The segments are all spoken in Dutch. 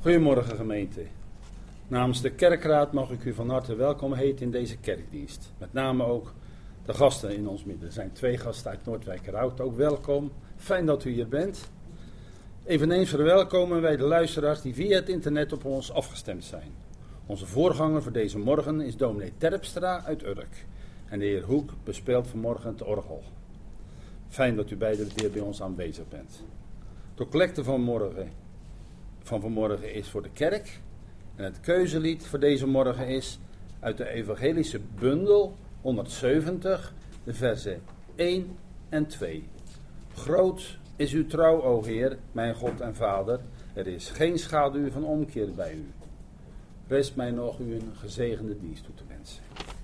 Goedemorgen gemeente. Namens de kerkraad mag ik u van harte welkom heten in deze kerkdienst. Met name ook de gasten in ons midden. Er zijn 2 gasten uit Noordwijkerhout, ook welkom. Fijn dat u hier bent. Eveneens verwelkomen wij de luisteraars die via het internet op ons afgestemd zijn. Onze voorganger voor deze morgen is dominee Terpstra uit Urk. En de heer Hoek bespeelt vanmorgen het orgel. Fijn dat u beiden weer bij ons aanwezig bent. De collecte van vanmorgen is voor de kerk. En het keuzelied voor deze morgen is uit de evangelische bundel 170, de versen 1 en 2. Groot is uw trouw, o Heer, mijn God en Vader. Er is geen schaduw van omkeer bij u. Rest mij nog u een gezegende dienst toe te wensen.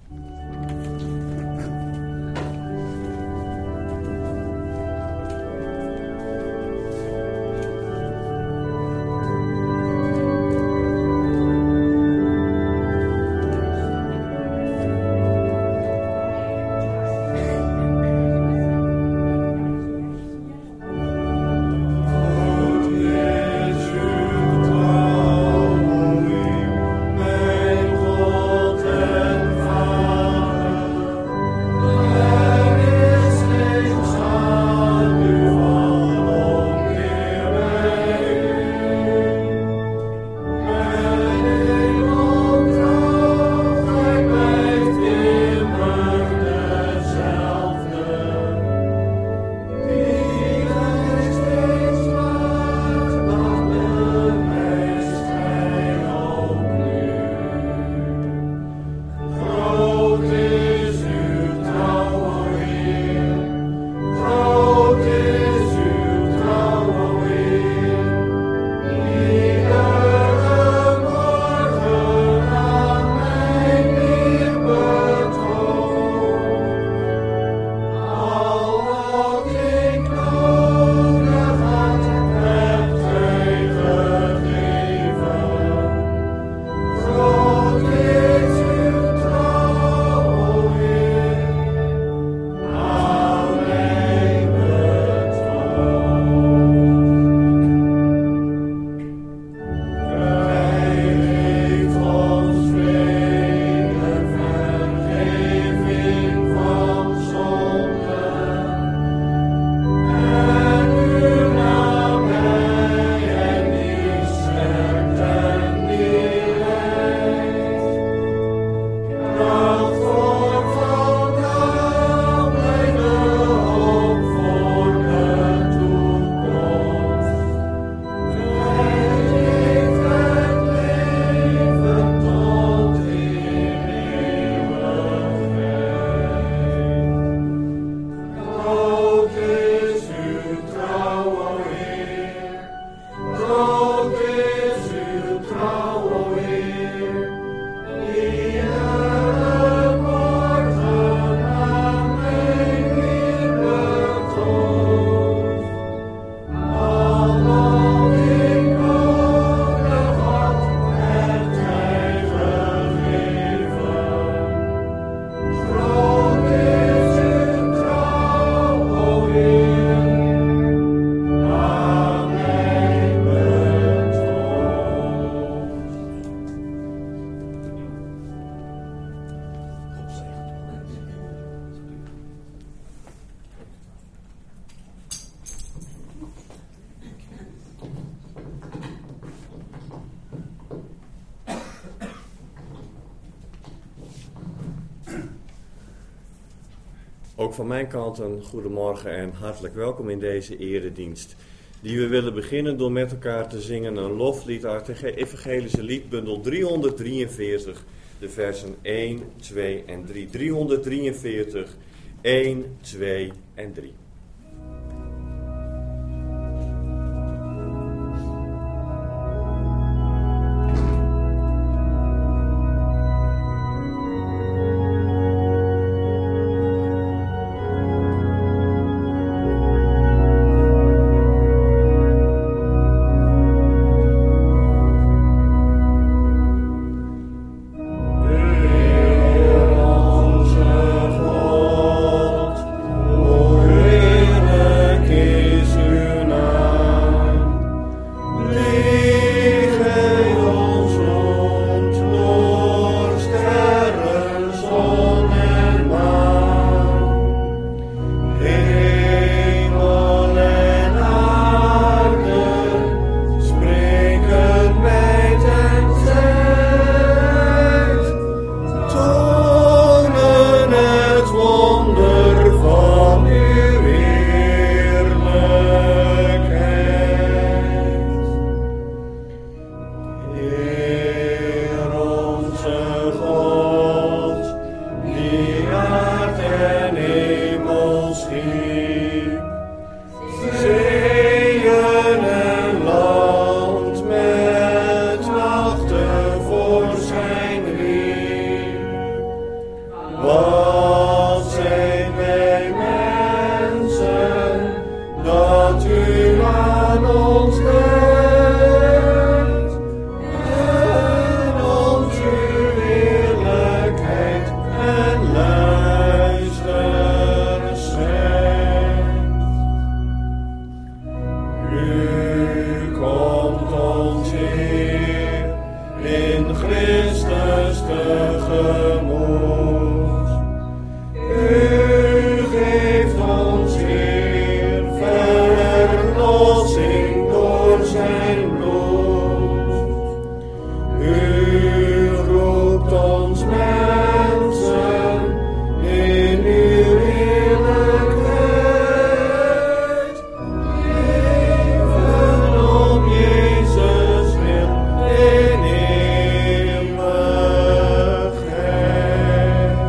Ook van mijn kant een goedemorgen en hartelijk welkom in deze eredienst. Die we willen beginnen door met elkaar te zingen een loflied uit de evangelische liedbundel 343, de versen 1, 2 en 3. 343, 1, 2 en 3. Oh ons Heer, in Christus tegemoet. U geeft ons Heer verlossing door zijn bloed. U roept ons mensen in uw heerlijkheid. Leven om Jezus wil in eeuwigheid.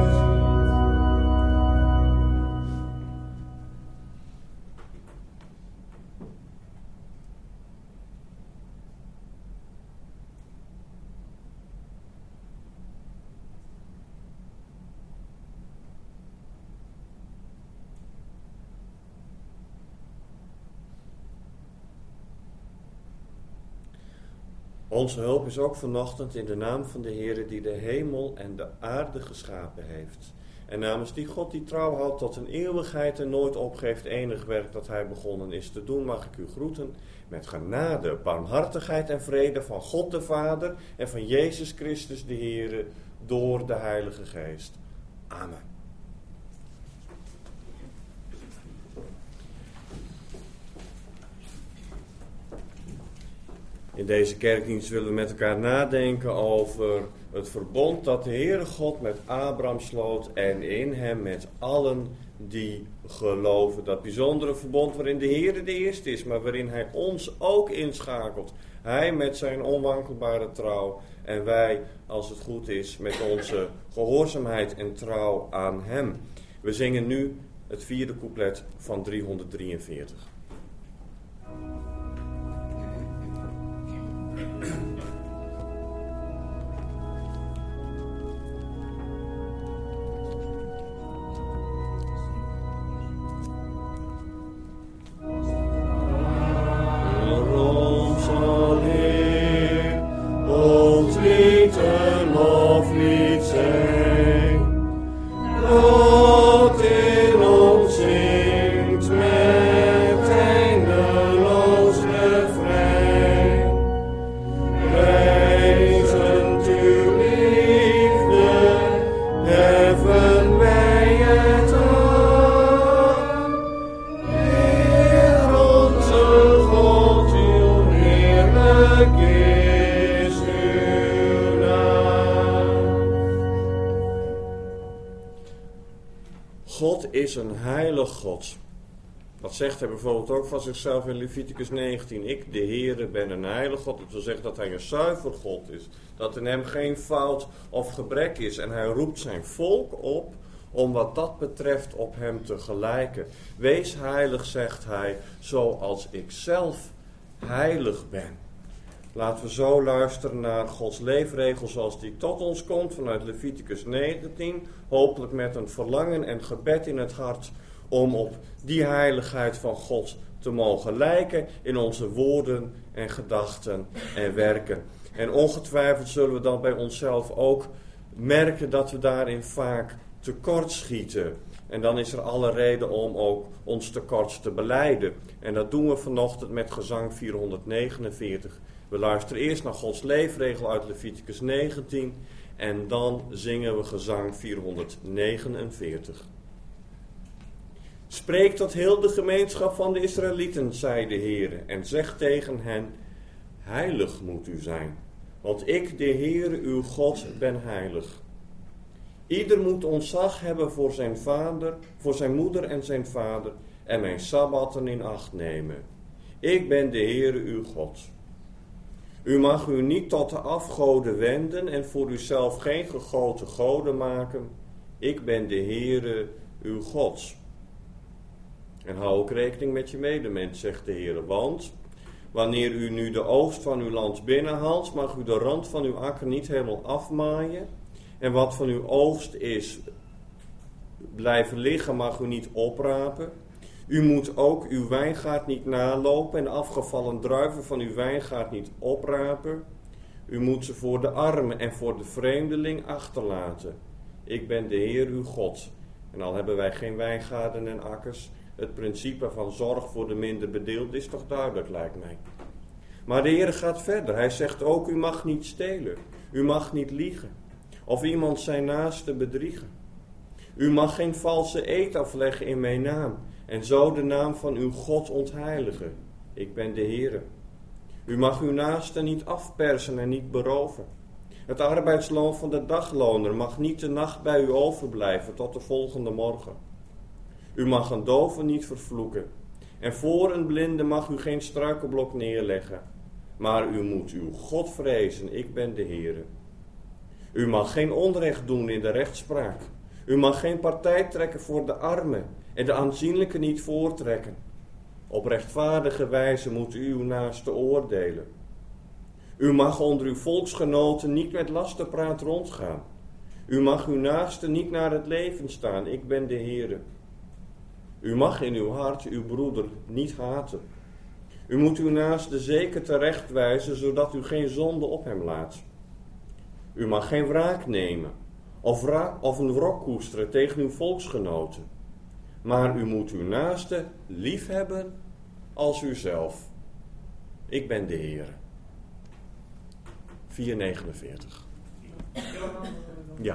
Onze hulp is ook vanochtend in de naam van de Heere die de hemel en de aarde geschapen heeft. En namens die God die trouw houdt tot een eeuwigheid en nooit opgeeft enig werk dat hij begonnen is te doen, mag ik u groeten met genade, barmhartigheid en vrede van God de Vader en van Jezus Christus de Heere door de Heilige Geest. Amen. In deze kerkdienst willen we met elkaar nadenken over het verbond dat de Heere God met Abraham sloot en in hem met allen die geloven. Dat bijzondere verbond waarin de Heere de eerste is, maar waarin hij ons ook inschakelt. Hij met zijn onwankelbare trouw en wij, als het goed is, met onze gehoorzaamheid en trouw aan hem. We zingen nu het 4e couplet van 343. God is een heilig God. Dat zegt hij bijvoorbeeld ook van zichzelf in Leviticus 19. Ik, de Heere, ben een heilig God. Dat wil zeggen dat hij een zuiver God is. Dat in hem geen fout of gebrek is. En hij roept zijn volk op om wat dat betreft op hem te gelijken. Wees heilig, zegt hij, zoals ik zelf heilig ben. Laten we zo luisteren naar Gods leefregel zoals die tot ons komt vanuit Leviticus 19. Hopelijk met een verlangen en gebed in het hart om op die heiligheid van God te mogen lijken in onze woorden en gedachten en werken. En ongetwijfeld zullen we dan bij onszelf ook merken dat we daarin vaak tekortschieten. En dan is er alle reden om ook ons tekort te belijden. En dat doen we vanochtend met gezang 449. We luisteren eerst naar Gods leefregel uit Leviticus 19 en dan zingen we gezang 449. Spreek tot heel de gemeenschap van de Israëlieten, zei de Heere, en zeg tegen hen, heilig moet u zijn, want ik, de Heere, uw God, ben heilig. Ieder moet ontzag hebben voor zijn vader, voor zijn moeder en zijn vader, en mijn sabbatten in acht nemen. Ik ben de Heere, uw God. U mag u niet tot de afgoden wenden en voor uzelf geen gegoten goden maken. Ik ben de Heere, uw God. En hou ook rekening met je medemens, zegt de Heere, want wanneer u nu de oogst van uw land binnenhaalt, mag u de rand van uw akker niet helemaal afmaaien. En wat van uw oogst is blijven liggen, mag u niet oprapen. U moet ook uw wijngaard niet nalopen en de afgevallen druiven van uw wijngaard niet oprapen. U moet ze voor de armen en voor de vreemdeling achterlaten. Ik ben de Heer uw God. En al hebben wij geen wijngaarden en akkers, het principe van zorg voor de minder bedeeld is toch duidelijk, lijkt mij. Maar de Heer gaat verder. Hij zegt ook, u mag niet stelen. U mag niet liegen. Of iemand zijn naaste bedriegen. U mag geen valse eed afleggen in mijn naam. En zo de naam van uw God ontheiligen. Ik ben de Heer. U mag uw naaste niet afpersen en niet beroven. Het arbeidsloon van de dagloner mag niet de nacht bij u overblijven tot de volgende morgen. U mag een dove niet vervloeken. En voor een blinde mag u geen struikelblok neerleggen. Maar u moet uw God vrezen, ik ben de Heer. U mag geen onrecht doen in de rechtspraak. U mag geen partij trekken voor de armen en de aanzienlijke niet voortrekken. Op rechtvaardige wijze moet u uw naaste oordelen. U mag onder uw volksgenoten niet met lastenpraat rondgaan. U mag uw naaste niet naar het leven staan, ik ben de Heer. U mag in uw hart uw broeder niet haten. U moet uw naaste zeker terechtwijzen, zodat u geen zonde op hem laat. U mag geen wraak nemen of een wrok koesteren tegen uw volksgenoten. Maar u moet uw naaste liefhebben als uzelf. Ik ben de Heer. 4:49. Ja.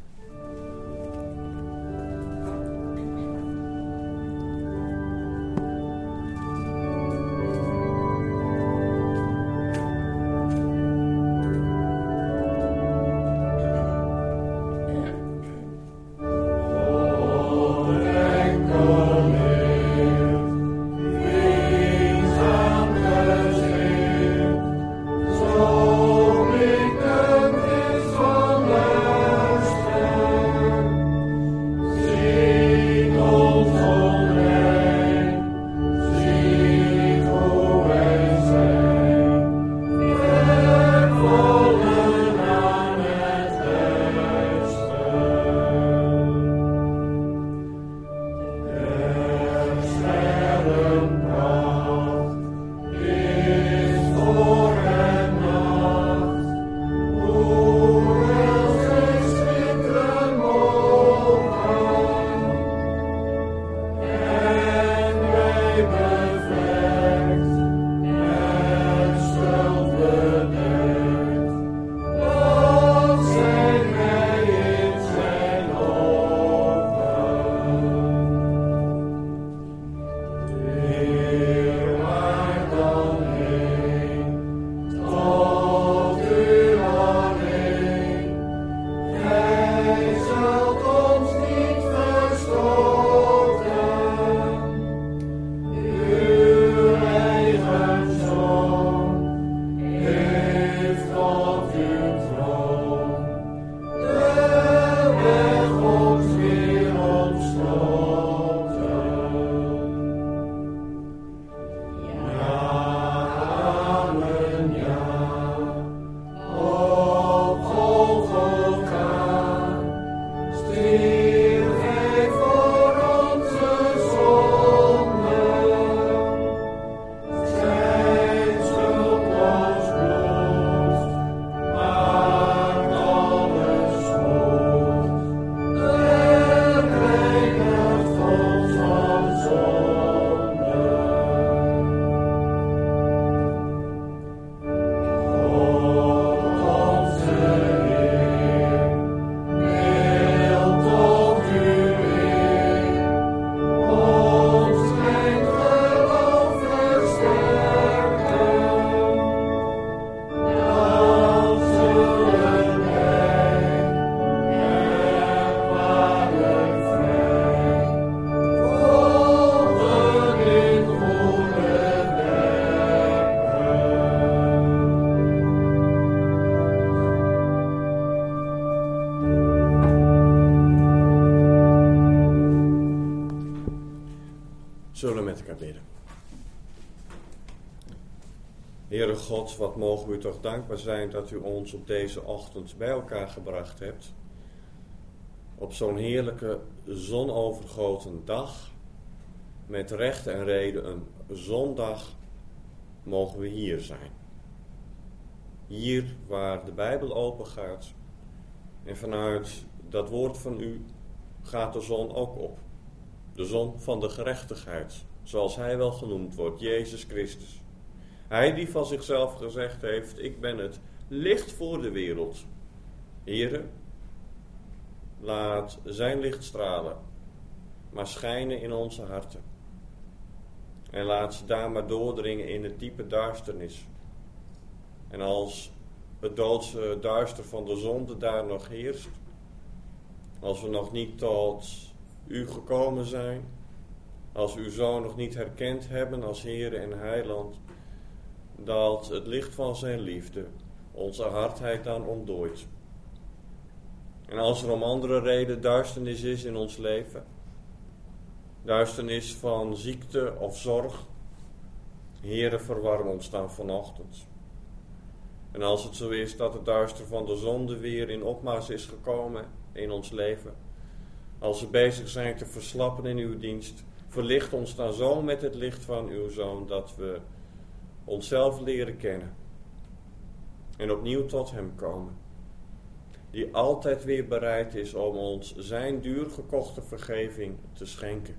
Zullen we met elkaar bidden. Heere God, wat mogen we u toch dankbaar zijn dat u ons op deze ochtend bij elkaar gebracht hebt. Op zo'n heerlijke zonovergoten dag, met recht en reden een zondag, mogen we hier zijn. Hier waar de Bijbel open gaat en vanuit dat woord van u gaat de zon ook op. De zon van de gerechtigheid, zoals hij wel genoemd wordt, Jezus Christus. Hij die van zichzelf gezegd heeft, ik ben het licht voor de wereld. Heere, laat zijn licht stralen, maar schijnen in onze harten. En laat ze daar maar doordringen in het diepe duisternis. En als het doodse duister van de zonde daar nog heerst, als we nog niet tot u gekomen zijn, als we uw Zoon nog niet herkend hebben als Heere en Heiland, dat het licht van zijn liefde onze hardheid dan ontdooit. En als er om andere reden duisternis is in ons leven, duisternis van ziekte of zorg, Heere, verwarm ons dan vanochtend. En als het zo is dat het duister van de zonde weer in opmars is gekomen in ons leven, als we bezig zijn te verslappen in uw dienst, verlicht ons dan zo met het licht van uw Zoon dat we onszelf leren kennen en opnieuw tot hem komen, die altijd weer bereid is om ons zijn duur gekochte vergeving te schenken.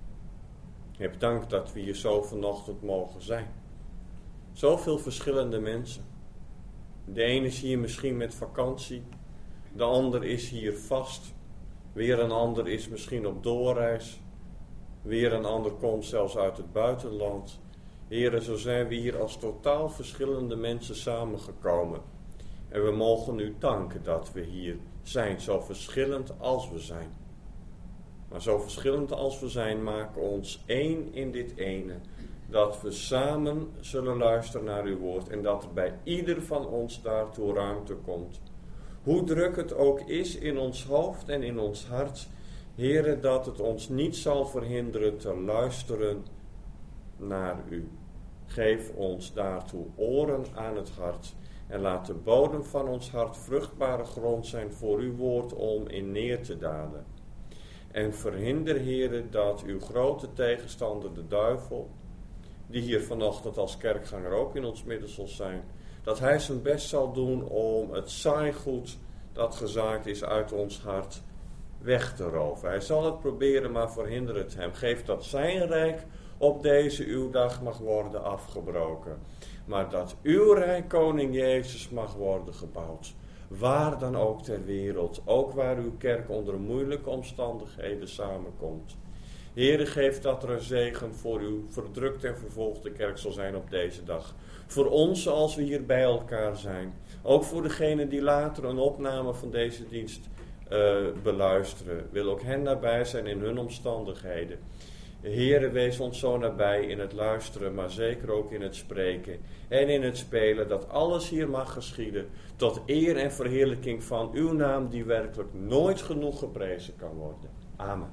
Heb dank dat we hier zo vanochtend mogen zijn. Zoveel verschillende mensen. De ene is hier misschien met vakantie, de ander is hier vast, weer een ander is misschien op doorreis, weer een ander komt zelfs uit het buitenland. Heren, zo zijn we hier als totaal verschillende mensen samengekomen. En we mogen u danken dat we hier zijn, zo verschillend als we zijn. Maar zo verschillend als we zijn, maken ons één in dit ene. Dat we samen zullen luisteren naar uw woord en dat er bij ieder van ons daartoe ruimte komt. Hoe druk het ook is in ons hoofd en in ons hart, Heere, dat het ons niet zal verhinderen te luisteren naar u. Geef ons daartoe oren aan het hart en laat de bodem van ons hart vruchtbare grond zijn voor uw woord om in neer te dalen. En verhinder, Heere, dat uw grote tegenstander, de duivel, die hier vanochtend als kerkganger ook in ons midden zal zijn, dat hij zijn best zal doen om het saaigoed dat gezaaid is uit ons hart weg te roven. Hij zal het proberen, maar verhinder het hem. Geef dat zijn rijk op deze uw dag mag worden afgebroken. Maar dat uw rijk, koning Jezus, mag worden gebouwd. Waar dan ook ter wereld. Ook waar uw kerk onder moeilijke omstandigheden samenkomt. Heere, geef dat er een zegen voor uw verdrukte en vervolgde kerk zal zijn op deze dag. Voor ons als we hier bij elkaar zijn. Ook voor degenen die later een opname van deze dienst beluisteren. Wil ook hen nabij zijn in hun omstandigheden. Heere, wees ons zo nabij in het luisteren, maar zeker ook in het spreken en in het spelen, dat alles hier mag geschieden tot eer en verheerlijking van uw naam, die werkelijk nooit genoeg geprezen kan worden. Amen.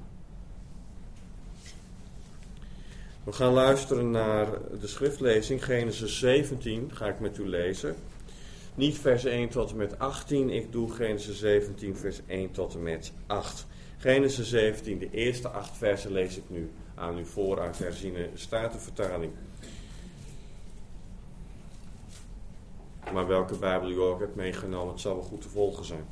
We gaan luisteren naar de schriftlezing, Genesis 17, ga ik met u lezen. Niet vers 1 tot en met 18, ik doe Genesis 17, vers 1 tot en met 8. Genesis 17, de eerste 8 versen lees ik nu aan u voor uit de herziene statenvertaling. Maar welke Bijbel u ook hebt meegenomen, het zal wel goed te volgen zijn.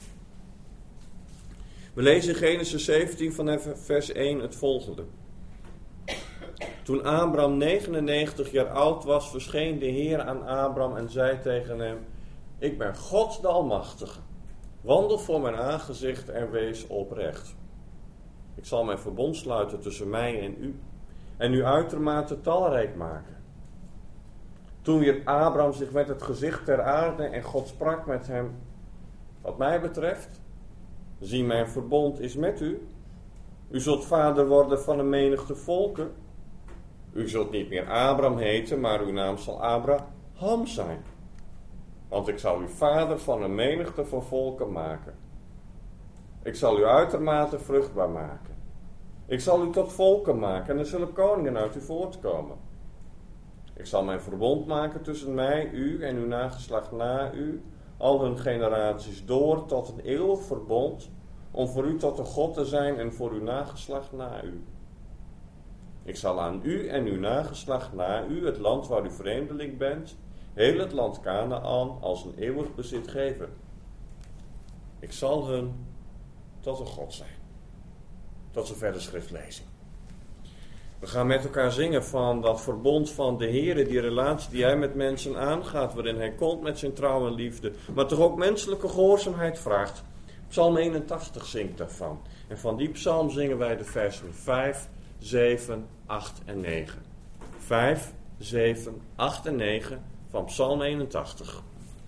We lezen in Genesis 17 vanaf vers 1 het volgende. Toen Abram 99 jaar oud was, verscheen de Heer aan Abram en zei tegen hem: Ik ben God de Almachtige. Wandel voor mijn aangezicht en wees oprecht. Ik zal mijn verbond sluiten tussen mij en u uitermate talrijk maken. Toen wierp Abram zich met het gezicht ter aarde en God sprak met hem: Wat mij betreft, zie, mijn verbond is met u. U zult vader worden van een menigte volken. U zult niet meer Abram heten, maar uw naam zal Abraham zijn. Want ik zal u vader van een menigte van volken maken. Ik zal u uitermate vruchtbaar maken. Ik zal u tot volken maken en er zullen koningen uit u voortkomen. Ik zal mijn verbond maken tussen mij, u en uw nageslacht na u, al hun generaties door tot een eeuwig verbond, om voor u tot een God te zijn en voor uw nageslacht na u. Ik zal aan u en uw nageslacht na u het land waar u vreemdeling bent, heel het land Kanaan, als een eeuwig bezit geven. Ik zal hun tot een God zijn. Tot zover de schriftlezing. We gaan met elkaar zingen van dat verbond van de Heere, die relatie die hij met mensen aangaat, waarin hij komt met zijn trouw en liefde, maar toch ook menselijke gehoorzaamheid vraagt. Psalm 81 zingt daarvan. En van die psalm zingen wij de versen 5, 7, 8 en 9. 5, 7, 8 en 9 van Psalm 81.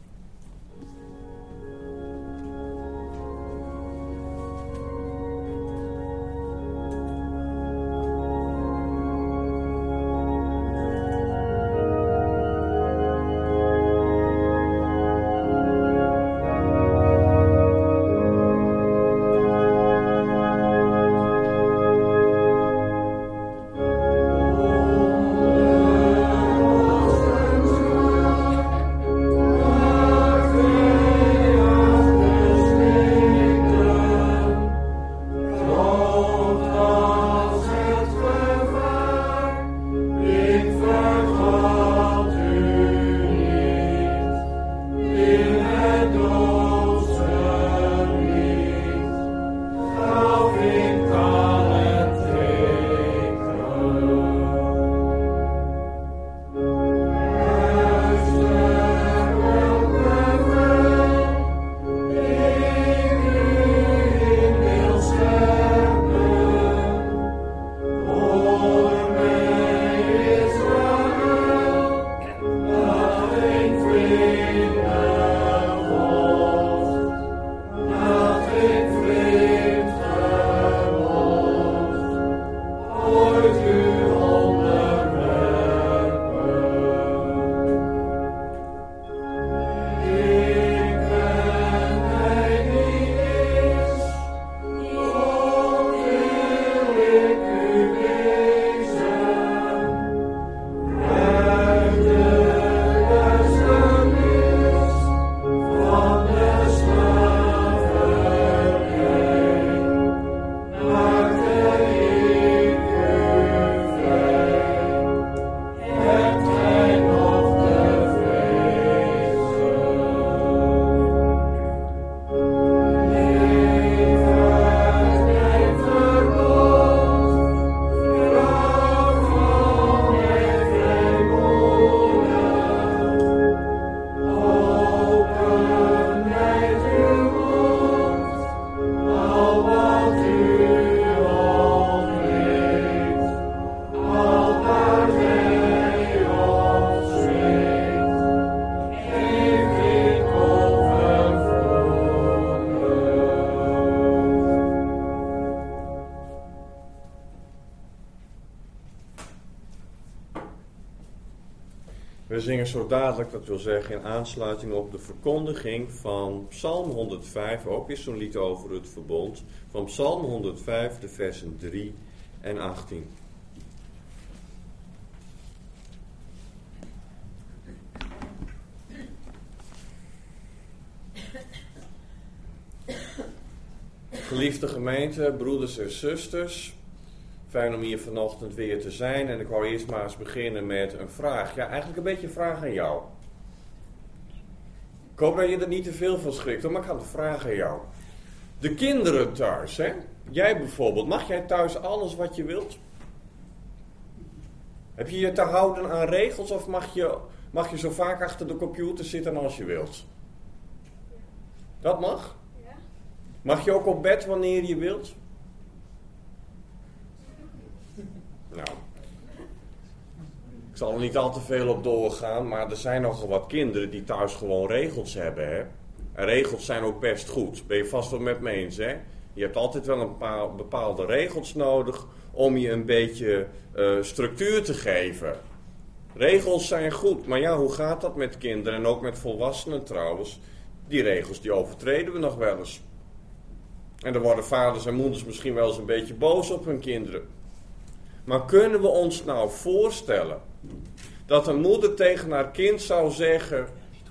We zingen zo dadelijk, dat wil zeggen in aansluiting op de verkondiging van Psalm 105, ook weer zo'n lied over het verbond, van Psalm 105, de versen 3 en 18. Geliefde gemeente, broeders en zusters, fijn om hier vanochtend weer te zijn. En ik wou eerst maar eens beginnen met een vraag. Ja, eigenlijk een beetje een vraag aan jou. Ik hoop dat je er niet te veel van schrikt, maar ik had een vraag aan jou. De kinderen thuis, hè? Jij bijvoorbeeld, mag jij thuis alles wat je wilt? Heb je je te houden aan regels of mag je zo vaak achter de computer zitten als je wilt? Dat mag? Mag je ook op bed wanneer je wilt? Nou, ik zal er niet al te veel op doorgaan, maar er zijn nogal wat kinderen die thuis gewoon regels hebben, hè. En regels zijn ook best goed, ben je vast wel met me eens, hè. Je hebt altijd wel een bepaalde regels nodig om je een beetje structuur te geven. Regels zijn goed, maar ja, hoe gaat dat met kinderen en ook met volwassenen trouwens? Die regels die overtreden we nog wel eens. En dan worden vaders en moeders misschien wel eens een beetje boos op hun kinderen. Maar kunnen we ons nou voorstellen dat een moeder tegen haar kind zou zeggen,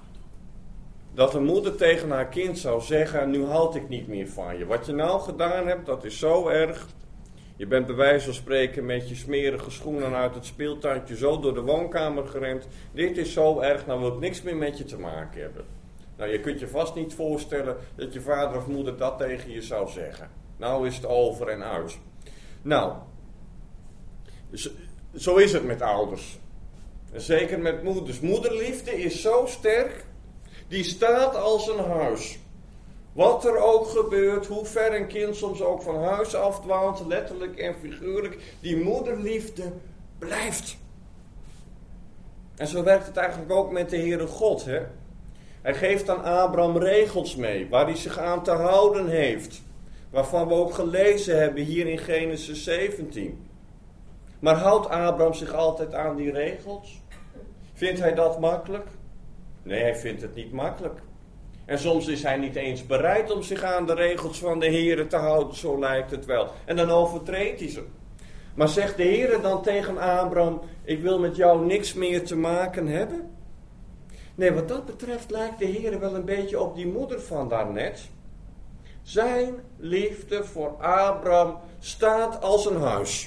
nu houd ik niet meer van je. Wat je nou gedaan hebt, dat is zo erg. Je bent bij wijze van spreken met je smerige schoenen uit het speeltuintje zo door de woonkamer gerend. Dit is zo erg, nou wil ik niks meer met je te maken hebben. Nou, je kunt je vast niet voorstellen dat je vader of moeder dat tegen je zou zeggen. Nou is het over en uit. Nou, Zo is het met ouders. En zeker met moeders. Moederliefde is zo sterk. Die staat als een huis. Wat er ook gebeurt, hoe ver een kind soms ook van huis afdwaalt, letterlijk en figuurlijk, die moederliefde blijft. En zo werkt het eigenlijk ook met de Heere God. Hè? Hij geeft aan Abraham regels mee, waar hij zich aan te houden heeft. Waarvan we ook gelezen hebben hier in Genesis 17. Maar houdt Abraham zich altijd aan die regels? Vindt hij dat makkelijk? Nee, hij vindt het niet makkelijk. En soms is hij niet eens bereid om zich aan de regels van de Heere te houden, zo lijkt het wel. En dan overtreedt hij ze. Maar zegt de Heere dan tegen Abraham, ik wil met jou niks meer te maken hebben? Nee, wat dat betreft lijkt de Heere wel een beetje op die moeder van daarnet. Zijn liefde voor Abraham staat als een huis.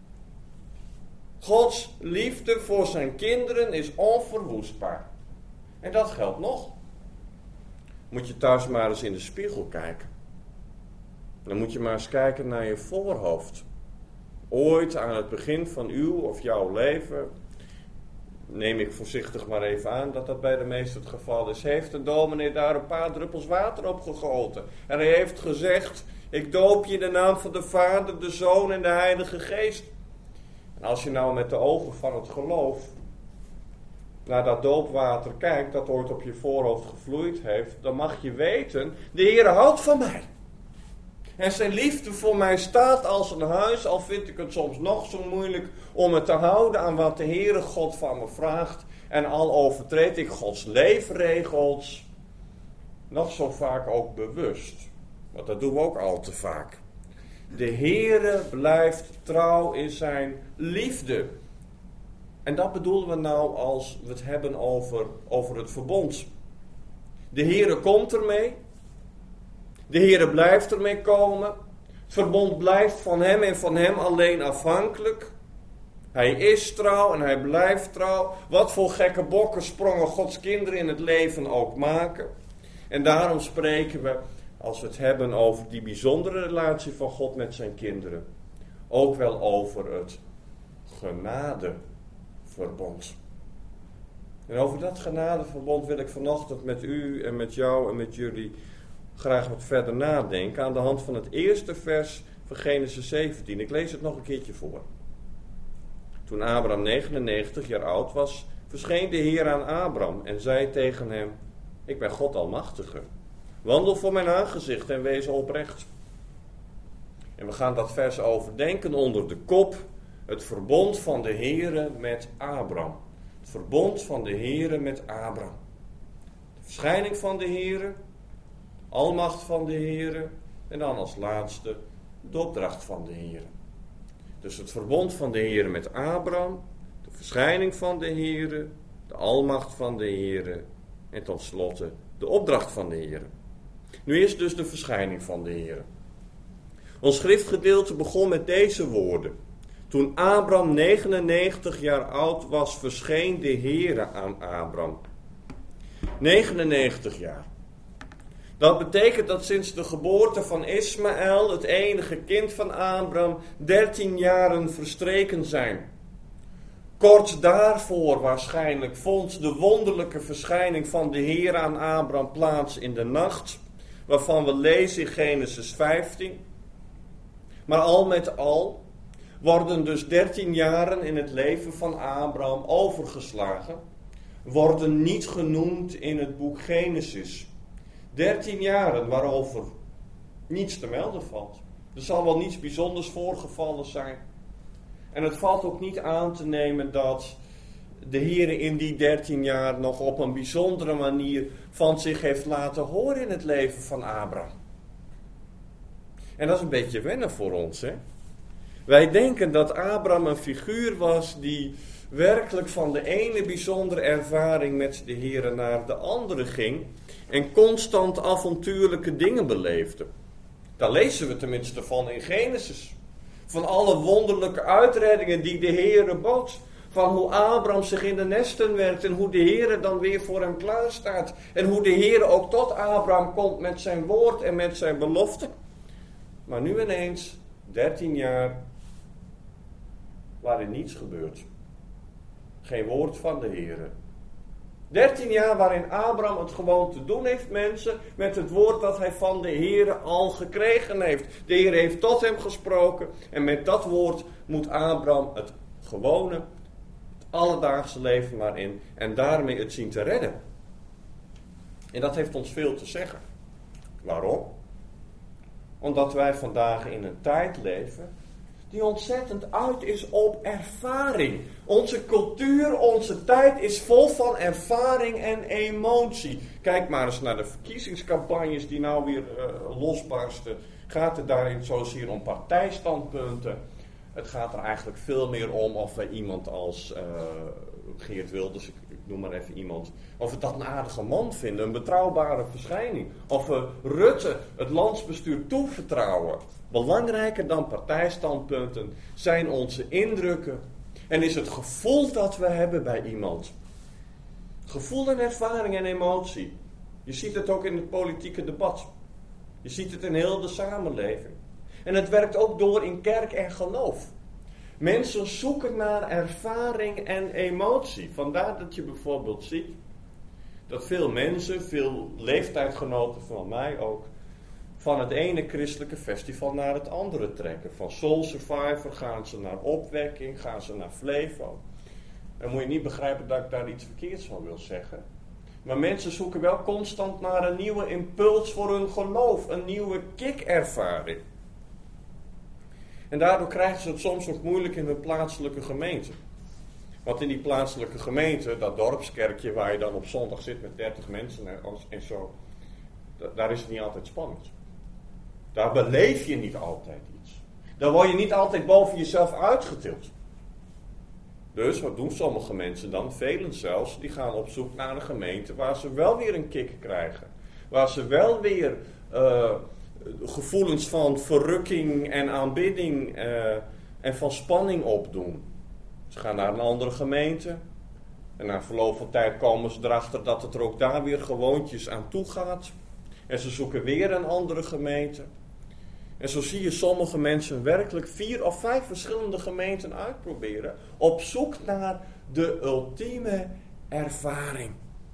Gods liefde voor zijn kinderen is onverwoestbaar. En dat geldt nog. Moet je thuis maar eens in de spiegel kijken. Dan moet je maar eens kijken naar je voorhoofd. Ooit aan het begin van uw of jouw leven, neem ik voorzichtig maar even aan dat dat bij de meesten het geval is, heeft de dominee daar een paar druppels water op gegoten. En hij heeft gezegd, ik doop je in de naam van de Vader, de Zoon en de Heilige Geest. En als je nou met de ogen van het geloof naar dat doopwater kijkt, dat ooit op je voorhoofd gevloeid heeft, dan mag je weten, de Heer houdt van mij. En zijn liefde voor mij staat als een huis, al vind ik het soms nog zo moeilijk om me te houden aan wat de Heere God van me vraagt. En al overtreed ik Gods leefregels, nog zo vaak ook bewust. Want dat doen we ook al te vaak. De Heere blijft trouw in zijn liefde. En dat bedoelen we nou als we het hebben over het verbond. De Heere komt ermee. De Heere blijft ermee komen. Het verbond blijft van hem en van hem alleen afhankelijk. Hij is trouw en hij blijft trouw. Wat voor gekke bokken sprongen Gods kinderen in het leven ook maken. En daarom spreken we, als we het hebben over die bijzondere relatie van God met zijn kinderen, ook wel over het genadeverbond. En over dat genadeverbond wil ik vanochtend met u en met jou en met jullie graag wat verder nadenken aan de hand van het eerste vers van Genesis 17. Ik lees het nog een keertje voor. Toen Abraham 99 jaar oud was, verscheen de Heer aan Abraham en zei tegen hem, ik ben God Almachtige. Wandel voor mijn aangezicht en wees oprecht. En we gaan dat vers overdenken onder de kop, het verbond van de Heere met Abraham. Het verbond van de Heere met Abraham. De verschijning van de Heere, almacht van de Heere en dan als laatste de opdracht van de Heere. Dus het verbond van de Heere met Abraham, de verschijning van de Heere, de almacht van de Heere en tot slotte de opdracht van de Heere. Nu is dus de verschijning van de Heere. Ons schriftgedeelte begon met deze woorden. Toen Abraham 99 jaar oud was, verscheen de Heere aan Abraham. 99 jaar. Dat betekent dat sinds de geboorte van Ismaël, het enige kind van Abraham, 13 jaren verstreken zijn. Kort daarvoor waarschijnlijk vond de wonderlijke verschijning van de Heer aan Abraham plaats in de nacht, waarvan we lezen in Genesis 15. Maar al met al worden dus 13 jaren in het leven van Abraham overgeslagen, worden niet genoemd in het boek Genesis. 13 jaren waarover niets te melden valt. Er zal wel niets bijzonders voorgevallen zijn. En het valt ook niet aan te nemen dat de Heer in die 13 jaar nog op een bijzondere manier van zich heeft laten horen in het leven van Abraham. En dat is een beetje wennen voor ons, hè? Wij denken dat Abraham een figuur was die werkelijk van de ene bijzondere ervaring met de Heer naar de andere ging en constant avontuurlijke dingen beleefde. Daar lezen we tenminste van in Genesis. Van alle wonderlijke uitreddingen die de Heer bood. Van hoe Abraham zich in de nesten werkt en hoe de Heer dan weer voor hem klaar staat. En hoe de Heer ook tot Abraham komt met zijn woord en met zijn belofte. Maar nu ineens, 13 jaar, waarin niets gebeurt. Geen woord van de Heere. 13 jaar waarin Abraham het gewoon te doen heeft, mensen, met het woord dat hij van de Heere al gekregen heeft. De Heere heeft tot hem gesproken en met dat woord moet Abraham het gewone, het alledaagse leven maar in en daarmee het zien te redden. En dat heeft ons veel te zeggen. Waarom? Omdat wij vandaag in een tijd leven die ontzettend uit is op ervaring. Onze cultuur, onze tijd is vol van ervaring en emotie. Kijk maar eens naar de verkiezingscampagnes die nou weer losbarsten. Gaat het daarin zozeer om partijstandpunten? Het gaat er eigenlijk veel meer om of we iemand als Geert Wilders, ik noem maar even iemand, of we dat een aardige man vinden, een betrouwbare verschijning. Of we Rutte het landsbestuur toevertrouwen. Belangrijker dan partijstandpunten zijn onze indrukken en is het gevoel dat we hebben bij iemand. Gevoel en ervaring en emotie. Je ziet het ook in het politieke debat. Je ziet het in heel de samenleving. En het werkt ook door in kerk en geloof. Mensen zoeken naar ervaring en emotie. Vandaar dat je bijvoorbeeld ziet dat veel mensen, veel leeftijdgenoten van mij ook, van het ene christelijke festival naar het andere trekken. Van Soul Survivor gaan ze naar Opwekking, gaan ze naar Flevo. Dan moet je niet begrijpen dat ik daar iets verkeerds van wil zeggen. Maar mensen zoeken wel constant naar een nieuwe impuls voor hun geloof, een nieuwe kickervaring. En daardoor krijgen ze het soms nog moeilijk in hun plaatselijke gemeente. Want in die plaatselijke gemeente, dat dorpskerkje waar je dan op zondag zit met 30 mensen en zo, daar is het niet altijd spannend. Daar beleef je niet altijd iets. Daar word je niet altijd boven jezelf uitgetild. Dus wat doen sommige mensen dan? Velen zelfs, die gaan op zoek naar een gemeente waar ze wel weer een kick krijgen. Waar ze wel weer gevoelens van verrukking en aanbidding en van spanning opdoen. Ze gaan naar een andere gemeente. En na verloop van tijd komen ze erachter dat het er ook daar weer gewoontjes aan toe gaat. En ze zoeken weer een andere gemeente. En zo zie je sommige mensen werkelijk 4 of 5 verschillende gemeenten uitproberen. Op zoek naar de ultieme ervaring.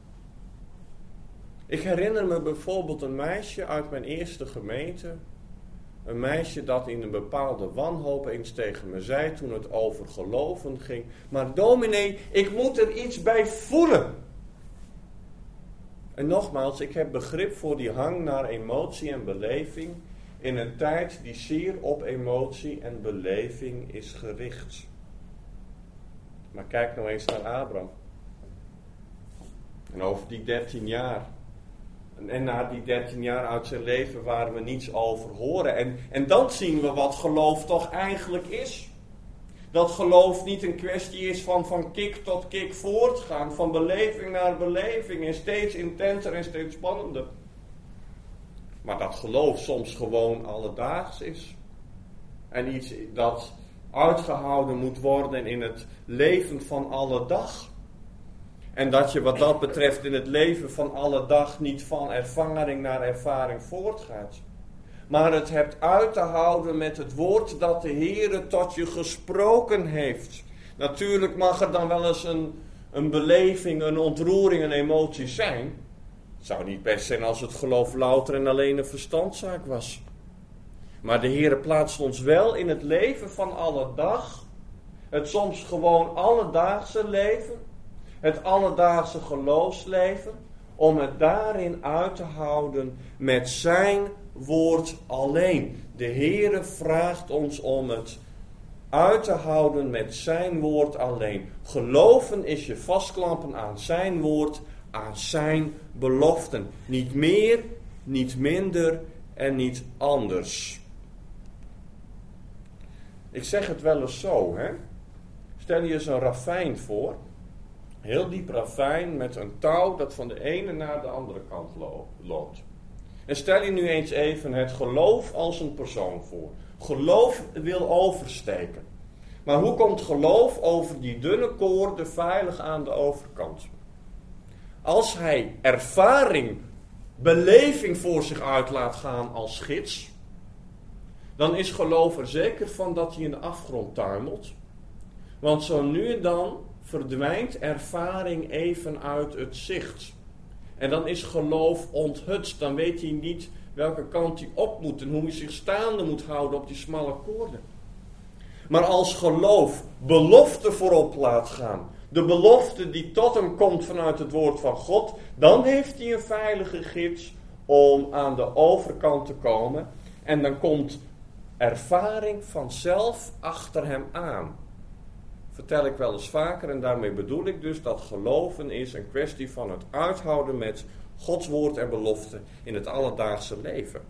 Ik herinner me bijvoorbeeld een meisje uit mijn eerste gemeente. Een meisje dat in een bepaalde wanhoop eens tegen me zei toen het over geloven ging. Maar dominee, ik moet er iets bij voelen. En nogmaals, ik heb begrip voor die hang naar emotie en beleving in een tijd die zeer op emotie en beleving is gericht. Maar kijk nou eens naar Abraham. En over die 13 jaar. En na die 13 jaar uit zijn leven waar we niets over horen. En dan zien we wat geloof toch eigenlijk is. Dat geloof niet een kwestie is van kick tot kick voortgaan. Van beleving naar beleving. En steeds intenser en steeds spannender. Maar dat geloof soms gewoon alledaags is. En iets dat uitgehouden moet worden in het leven van alle dag. En dat je wat dat betreft in het leven van alle dag niet van ervaring naar ervaring voortgaat. Maar het hebt uit te houden met het woord dat de Heere tot je gesproken heeft. Natuurlijk mag er dan wel eens een beleving, een ontroering, een emotie zijn. Het zou niet best zijn als het geloof louter en alleen een verstandszaak was. Maar de Heere plaatst ons wel in het leven van alle dag. Het soms gewoon alledaagse leven. Het alledaagse geloofsleven. Om het daarin uit te houden met zijn woord alleen. De Heere vraagt ons om het uit te houden met zijn woord alleen. Geloven is je vastklampen aan zijn woord, aan zijn beloften. Niet meer, niet minder en niet anders. Ik zeg het wel eens zo, hè. Stel je eens een ravijn voor. Heel diep ravijn met een touw dat van de ene naar de andere kant loopt. En stel je nu eens even het geloof als een persoon voor. Geloof wil oversteken. Maar hoe komt geloof over die dunne koorden veilig aan de overkant? Als hij ervaring, beleving voor zich uit laat gaan als gids, dan is geloof er zeker van dat hij in de afgrond tuimelt. Want zo nu en dan verdwijnt ervaring even uit het zicht. En dan is geloof onthutst. Dan weet hij niet welke kant hij op moet en hoe hij zich staande moet houden op die smalle koorden. Maar als geloof belofte voorop laat gaan, de belofte die tot hem komt vanuit het woord van God, dan heeft hij een veilige gids om aan de overkant te komen. En dan komt ervaring vanzelf achter hem aan. Vertel ik wel eens vaker en daarmee bedoel ik dus dat geloven is een kwestie van het uithouden met Gods woord en belofte in het alledaagse leven.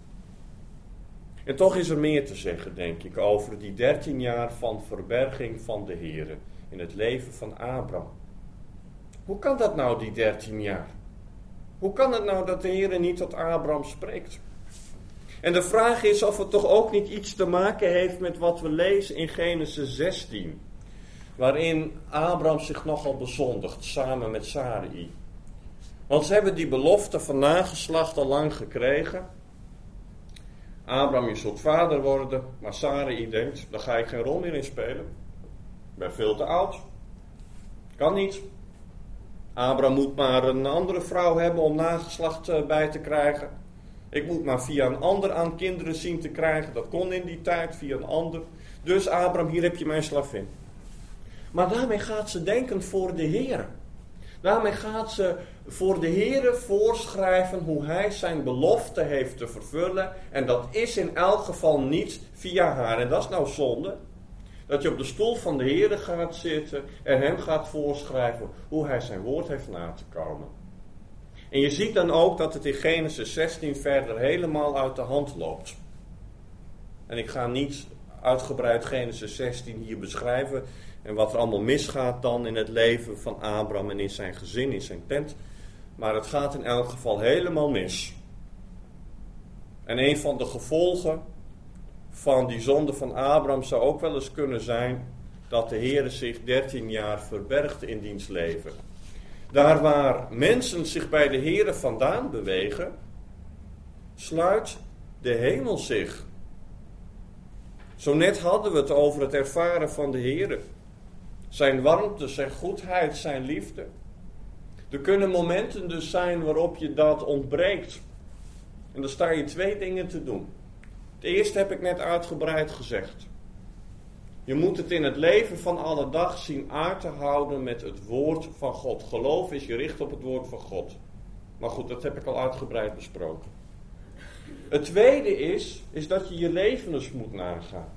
En toch is er meer te zeggen, denk ik, over die 13 jaar van verberging van de Here in het leven van Abraham. Hoe kan dat nou, die 13 jaar? Hoe kan het nou dat de Here niet tot Abraham spreekt? En de vraag is of het toch ook niet iets te maken heeft met wat we lezen in Genesis 16. Waarin Abraham zich nogal bezondigt, samen met Sarai. Want ze hebben die belofte van nageslacht al lang gekregen. Abraham, je zult vader worden, maar Sarai denkt, daar ga ik geen rol meer in spelen. Ik ben veel te oud. Kan niet. Abraham moet maar een andere vrouw hebben om nageslacht bij te krijgen. Ik moet maar via een ander aan kinderen zien te krijgen. Dat kon in die tijd, via een ander. Dus Abraham, hier heb je mijn slavin. Maar daarmee gaat ze denken voor de Heer. Daarmee gaat ze voor de Heer voorschrijven hoe hij zijn belofte heeft te vervullen. En dat is in elk geval niet via haar. En dat is nou zonde. Dat je op de stoel van de Heer gaat zitten en hem gaat voorschrijven hoe hij zijn woord heeft na te komen. En je ziet dan ook dat het in Genesis 16 verder helemaal uit de hand loopt. En ik ga niet uitgebreid Genesis 16 hier beschrijven. En wat er allemaal misgaat dan in het leven van Abraham en in zijn gezin, in zijn tent. Maar het gaat in elk geval helemaal mis. En een van de gevolgen van die zonde van Abraham zou ook wel eens kunnen zijn dat de Heer zich 13 jaar verbergt in diens leven. Daar waar mensen zich bij de Heer vandaan bewegen, sluit de hemel zich. Zo net hadden we het over het ervaren van de Heer. Zijn warmte, zijn goedheid, zijn liefde. Er kunnen momenten dus zijn waarop je dat ontbreekt. En dan sta je 2 dingen te doen. Het eerste heb ik net uitgebreid gezegd. Je moet het in het leven van alle dag zien uit te houden met het woord van God. Geloof is gericht op het woord van God. Maar goed, dat heb ik al uitgebreid besproken. Het tweede is dat je je leven eens moet nagaan.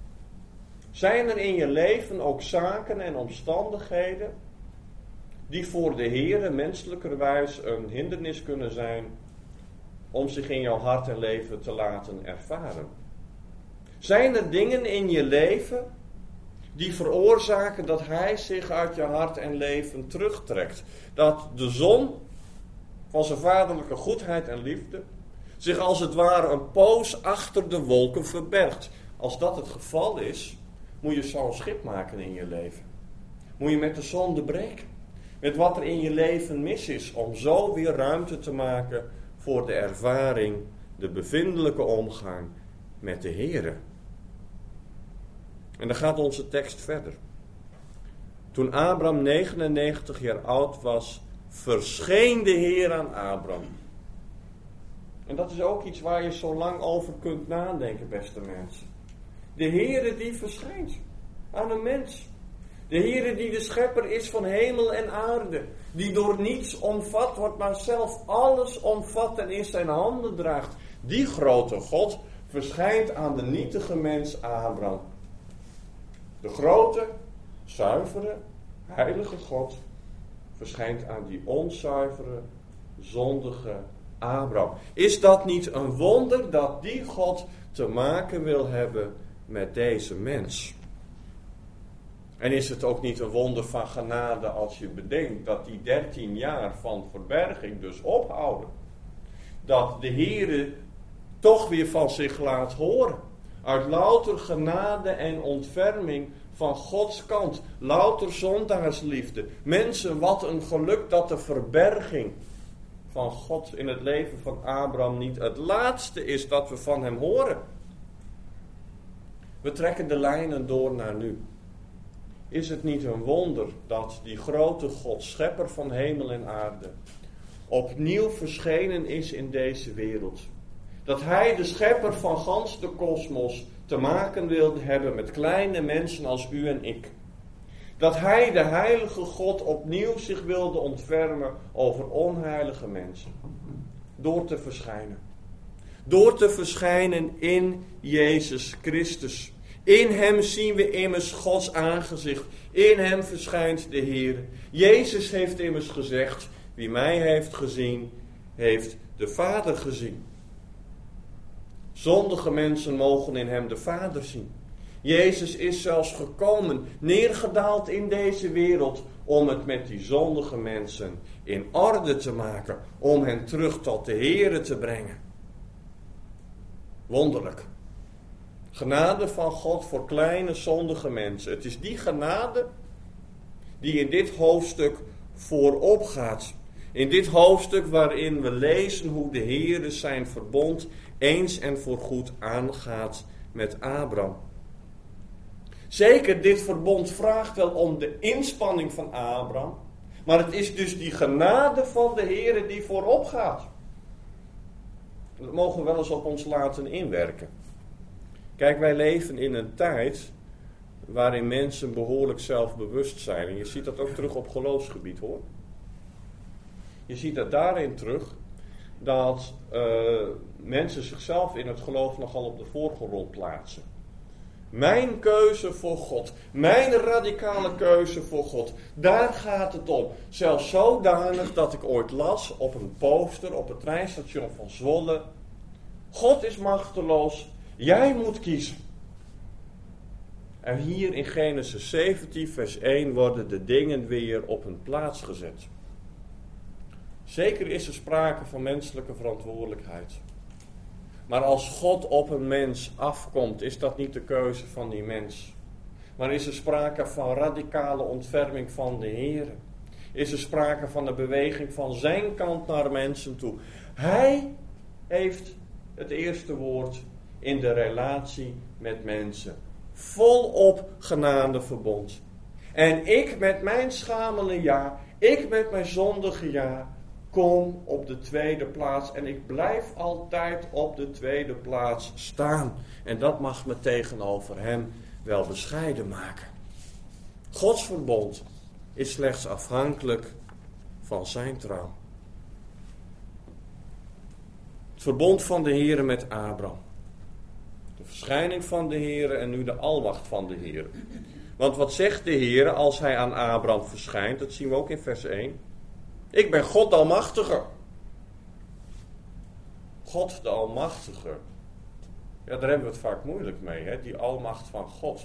Zijn er in je leven ook zaken en omstandigheden die voor de Heere menselijkerwijs een hindernis kunnen zijn om zich in jouw hart en leven te laten ervaren? Zijn er dingen in je leven die veroorzaken dat Hij zich uit je hart en leven terugtrekt? Dat de zon van zijn vaderlijke goedheid en liefde zich als het ware een poos achter de wolken verbergt. Als dat het geval is, moet je zo'n schip maken in je leven. Moet je met de zonde breken. Met wat er in je leven mis is. Om zo weer ruimte te maken voor de ervaring, de bevindelijke omgang met de Heere. En dan gaat onze tekst verder. Toen Abraham 99 jaar oud was, verscheen de Heer aan Abraham. En dat is ook iets waar je zo lang over kunt nadenken, beste mensen. De Heere die verschijnt aan een mens. De Heere die de schepper is van hemel en aarde. Die door niets omvat wordt, maar zelf alles omvat en in zijn handen draagt. Die grote God verschijnt aan de nietige mens Abraham. De grote, zuivere, heilige God verschijnt aan die onzuivere, zondige Abraham. Is dat niet een wonder dat die God te maken wil hebben met deze mens? En is het ook niet een wonder van genade als je bedenkt dat die 13 jaar van verberging dus ophouden? Dat de Heere toch weer van zich laat horen. Uit louter genade en ontferming van Gods kant. Louter zondaarsliefde. Mensen, wat een geluk dat de verberging van God in het leven van Abraham niet het laatste is dat we van hem horen. We trekken de lijnen door naar nu. is het niet een wonder dat die grote God, schepper van hemel en aarde, opnieuw verschenen is in deze wereld? Dat hij, de schepper van gans de kosmos, te maken wilde hebben met kleine mensen als u en ik. Dat hij, de heilige God, opnieuw zich wilde ontfermen over onheilige mensen. Door te verschijnen. Door te verschijnen in Jezus Christus. In hem zien we immers Gods aangezicht. In hem verschijnt de Heer. Jezus heeft immers gezegd, wie mij heeft gezien, heeft de Vader gezien. Zondige mensen mogen in hem de Vader zien. Jezus is zelfs gekomen, neergedaald in deze wereld, om het met die zondige mensen in orde te maken. Om hen terug tot de Heere te brengen. Wonderlijk. Genade van God voor kleine zondige mensen. Het is die genade die in dit hoofdstuk voorop gaat. In dit hoofdstuk waarin we lezen hoe de Heere zijn verbond eens en voorgoed aangaat met Abraham. Zeker, dit verbond vraagt wel om de inspanning van Abraham. Maar het is dus die genade van de Heere die voorop gaat. Dat mogen we wel eens op ons laten inwerken. Kijk, wij leven in een tijd waarin mensen behoorlijk zelfbewust zijn. En je ziet dat ook terug op geloofsgebied, hoor. Je ziet dat daarin terug dat mensen zichzelf in het geloof nogal op de voorgrond plaatsen. Mijn keuze voor God, mijn radicale keuze voor God, daar gaat het om. Zelfs zodanig dat ik ooit las op een poster op het treinstation van Zwolle: God is machteloos, jij moet kiezen. En hier in Genesis 17 vers 1 worden de dingen weer op hun plaats gezet. Zeker is er sprake van menselijke verantwoordelijkheid. Maar als God op een mens afkomt, is dat niet de keuze van die mens. Maar is er sprake van radicale ontferming van de Heer. Is er sprake van de beweging van zijn kant naar mensen toe. Hij heeft het eerste woord in de relatie met mensen. Volop genadeverbond. En ik met mijn schamele ja, ik met mijn zondige ja, kom op de tweede plaats en ik blijf altijd op de tweede plaats staan. En dat mag me tegenover hem wel bescheiden maken. Gods verbond is slechts afhankelijk van zijn trouw. Het verbond van de Heere met Abraham. De verschijning van de Heere en nu de almacht van de Heere. Want wat zegt de Heere als hij aan Abraham verschijnt? Dat zien we ook in vers 1. Ik ben God de Almachtige. God de Almachtige. Ja, daar hebben we het vaak moeilijk mee, hè? Die almacht van God.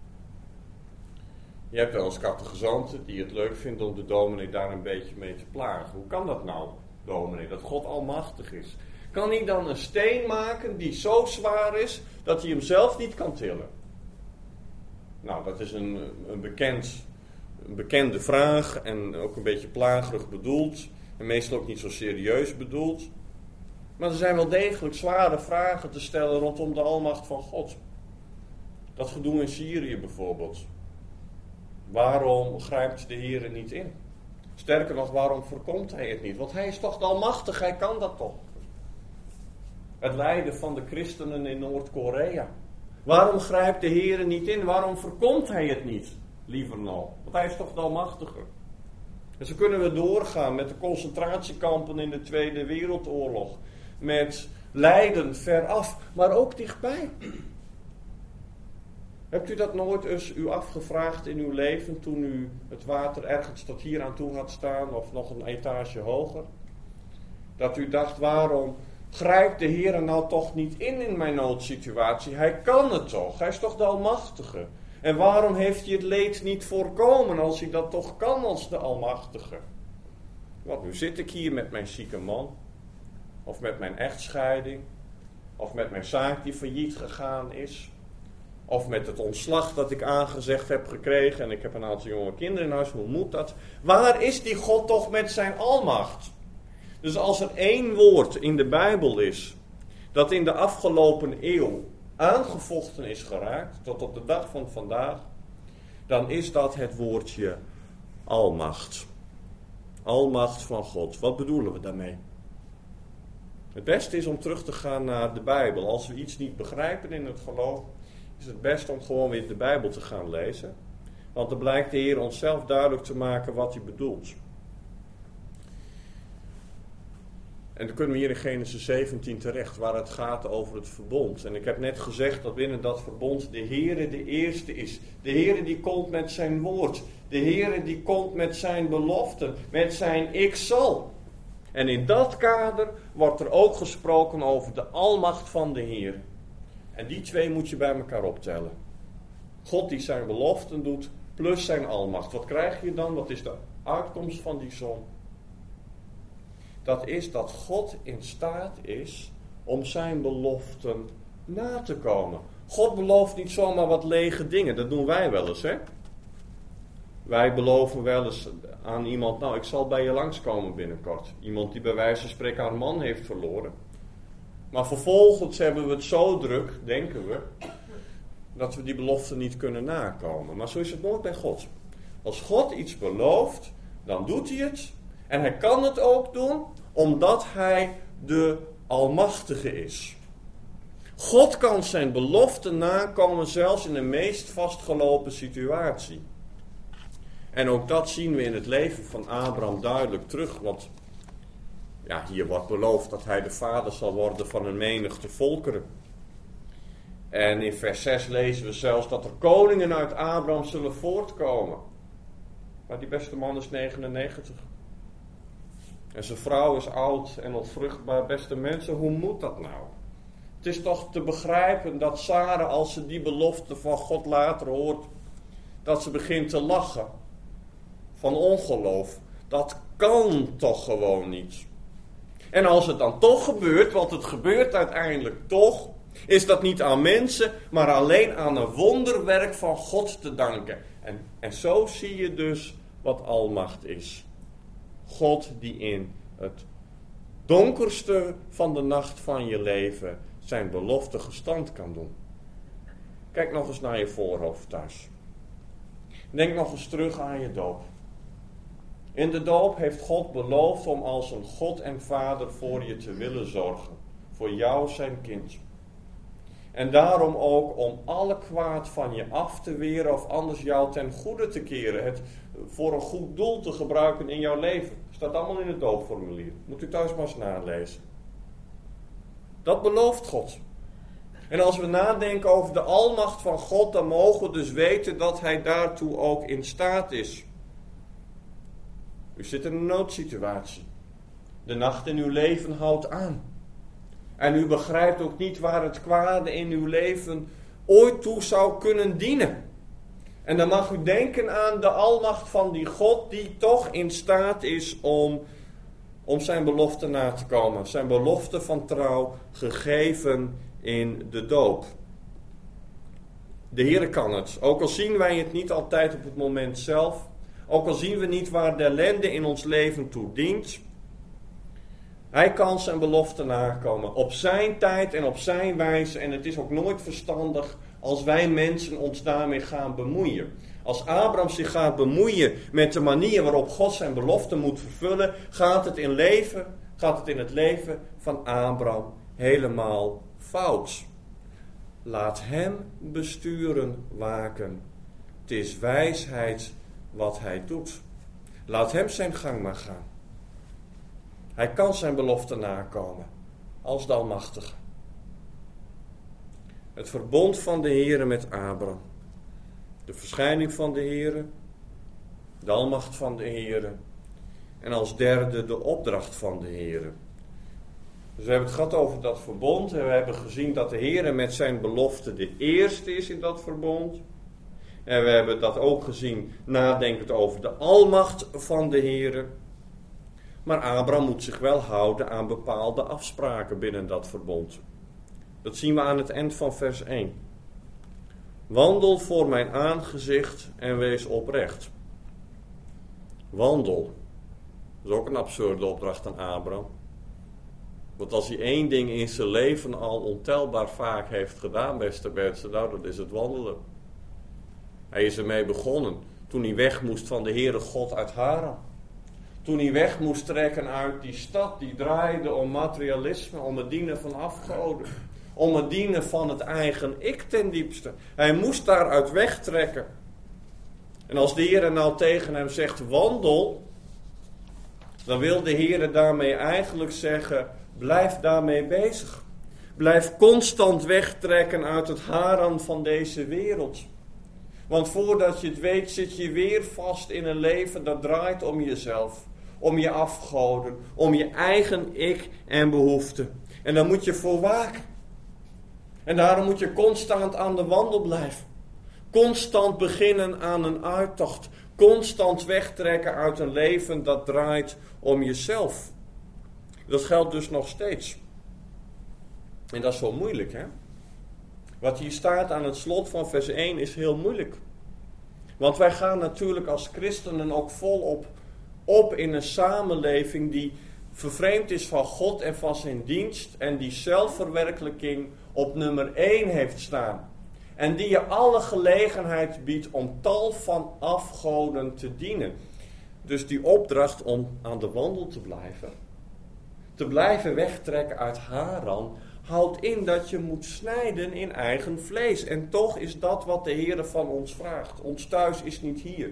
Je hebt wel eens catechizanten die het leuk vinden om de dominee daar een beetje mee te plagen. Hoe kan dat nou, dominee, dat God almachtig is? Kan hij dan een steen maken die zo zwaar is dat hij hem zelf niet kan tillen? Nou, dat is een bekende vraag en ook een beetje plagerig bedoeld. En meestal ook niet zo serieus bedoeld. Maar er zijn wel degelijk zware vragen te stellen rondom de almacht van God. Dat gedoe in Syrië bijvoorbeeld. Waarom grijpt de Heer er niet in? Sterker nog, waarom voorkomt hij het niet? Want hij is toch de almachtig, hij kan dat toch? Het lijden van de christenen in Noord-Korea. Waarom grijpt de Heer er niet in? Waarom voorkomt hij het niet? Liever nou, want hij is toch de almachtige. En zo kunnen we doorgaan met de concentratiekampen in de Tweede Wereldoorlog. Met lijden veraf, maar ook dichtbij. Hebt u dat nooit eens u afgevraagd in uw leven toen u het water ergens tot hier aan toe had staan of nog een etage hoger? Dat u dacht, waarom grijpt de Heer nou toch niet in mijn noodsituatie? Hij kan het toch, hij is toch de Almachtige. En waarom heeft hij het leed niet voorkomen als hij dat toch kan als de Almachtige? Want nu zit ik hier met mijn zieke man, of met mijn echtscheiding, of met mijn zaak die failliet gegaan is, of met het ontslag dat ik aangezegd heb gekregen en ik heb een aantal jonge kinderen in huis. Hoe moet dat? Waar is die God toch met zijn almacht? Dus als er één woord in de Bijbel is dat in de afgelopen eeuw aangevochten is geraakt, tot op de dag van vandaag, dan is dat het woordje almacht. Almacht van God. Wat bedoelen we daarmee? Het beste is om terug te gaan naar de Bijbel. Als we iets niet begrijpen in het geloof, is het best om gewoon weer de Bijbel te gaan lezen. Want dan blijkt de Heer onszelf duidelijk te maken wat hij bedoelt. En dan kunnen we hier in Genesis 17 terecht, waar het gaat over het verbond. En ik heb net gezegd dat binnen dat verbond de Heere de eerste is. De Heere die komt met zijn woord. De Heere die komt met zijn beloften, met zijn ik zal. En in dat kader wordt er ook gesproken over de almacht van de Heer. En die twee moet je bij elkaar optellen. God die zijn beloften doet, plus zijn almacht. Wat krijg je dan? Wat is de uitkomst van die som? Dat is dat God in staat is om zijn beloften na te komen. God belooft niet zomaar wat lege dingen. Dat doen wij wel eens, hè? Wij beloven wel eens aan iemand, nou, ik zal bij je langskomen binnenkort. Iemand die bij wijze van spreken haar man heeft verloren. Maar vervolgens hebben we het zo druk, denken we, dat we die belofte niet kunnen nakomen. Maar zo is het nooit bij God. Als God iets belooft, dan doet hij het. En hij kan het ook doen, omdat hij de Almachtige is. God kan zijn belofte nakomen, zelfs in de meest vastgelopen situatie. En ook dat zien we in het leven van Abraham duidelijk terug. Want ja, hier wordt beloofd dat hij de vader zal worden van een menigte volkeren. En in vers 6 lezen we zelfs dat er koningen uit Abraham zullen voortkomen. Maar die beste man is 99. En zijn vrouw is oud en onvruchtbaar. Beste mensen, hoe moet dat nou? Het is toch te begrijpen dat Sarah, als ze die belofte van God later hoort, dat ze begint te lachen. Van ongeloof. Dat kan toch gewoon niet. En als het dan toch gebeurt, want het gebeurt uiteindelijk toch, is dat niet aan mensen, maar alleen aan een wonderwerk van God te danken. En zo zie je dus wat almacht is. God die in het donkerste van de nacht van je leven zijn belofte gestand kan doen. Kijk nog eens naar je voorhoofd thuis. Denk nog eens terug aan je doop. In de doop heeft God beloofd om als een God en Vader voor je te willen zorgen. Voor jou zijn kind. En daarom ook om alle kwaad van je af te weren of anders jou ten goede te keren. Het voor een goed doel te gebruiken in jouw leven. Staat allemaal in het doopformulier. Moet u thuis maar eens nalezen. Dat belooft God. En als we nadenken over de almacht van God, dan mogen we dus weten dat hij daartoe ook in staat is. U zit in een noodsituatie. De nacht in uw leven houdt aan. En u begrijpt ook niet waar het kwade in uw leven ooit toe zou kunnen dienen. En dan mag u denken aan de almacht van die God die toch in staat is om zijn belofte na te komen. Zijn belofte van trouw gegeven in de doop. De Heer kan het. Ook al zien wij het niet altijd op het moment zelf. Ook al zien we niet waar de ellende in ons leven toe dient. Hij kan zijn belofte nakomen. Op zijn tijd en op zijn wijze. En het is ook nooit verstandig als wij mensen ons daarmee gaan bemoeien. Als Abraham zich gaat bemoeien met de manier waarop God zijn belofte moet vervullen, gaat het in het leven van Abraham helemaal fout. Laat hem besturen, waken. Het is wijsheid wat hij doet. Laat hem zijn gang maar gaan. Hij kan zijn belofte nakomen als de Almachtige. Het verbond van de Heere met Abraham. De verschijning van de Heere. De almacht van de Heere. En als derde de opdracht van de Heere. Dus we hebben het gehad over dat verbond. En we hebben gezien dat de Heere met zijn belofte de eerste is in dat verbond. En we hebben dat ook gezien nadenkend over de almacht van de Heere. Maar Abraham moet zich wel houden aan bepaalde afspraken binnen dat verbond. Dat zien we aan het eind van vers 1. Wandel voor mijn aangezicht en wees oprecht. Wandel. Dat is ook een absurde opdracht aan Abraham. Want als hij één ding in zijn leven al ontelbaar vaak heeft gedaan, beste mensen, nou, dat is het wandelen. Hij is ermee begonnen toen hij weg moest van de Heere God uit Haran. Toen hij weg moest trekken uit die stad die draaide om materialisme, om het dienen van afgoden. Om het dienen van het eigen ik ten diepste. Hij moest daaruit wegtrekken. En als de Heere nou tegen hem zegt, wandel, dan wil de Heere daarmee eigenlijk zeggen, blijf daarmee bezig. Blijf constant wegtrekken uit het Haran van deze wereld. Want voordat je het weet zit je weer vast in een leven dat draait om jezelf. Om je afgoden, om je eigen ik en behoeften. En daar moet je voor waken. En daarom moet je constant aan de wandel blijven. Constant beginnen aan een uittocht. Constant wegtrekken uit een leven dat draait om jezelf. Dat geldt dus nog steeds. En dat is wel moeilijk, hè? Wat hier staat aan het slot van vers 1 is heel moeilijk. Want wij gaan natuurlijk als christenen ook volop op in een samenleving die vervreemd is van God en van zijn dienst. En die zelfverwerkelijking op nummer 1 heeft staan. En die je alle gelegenheid biedt om tal van afgoden te dienen. Dus die opdracht om aan de wandel te blijven. Te blijven wegtrekken uit Haran houdt in dat je moet snijden in eigen vlees. En toch is dat wat de Heere van ons vraagt. Ons thuis is niet hier.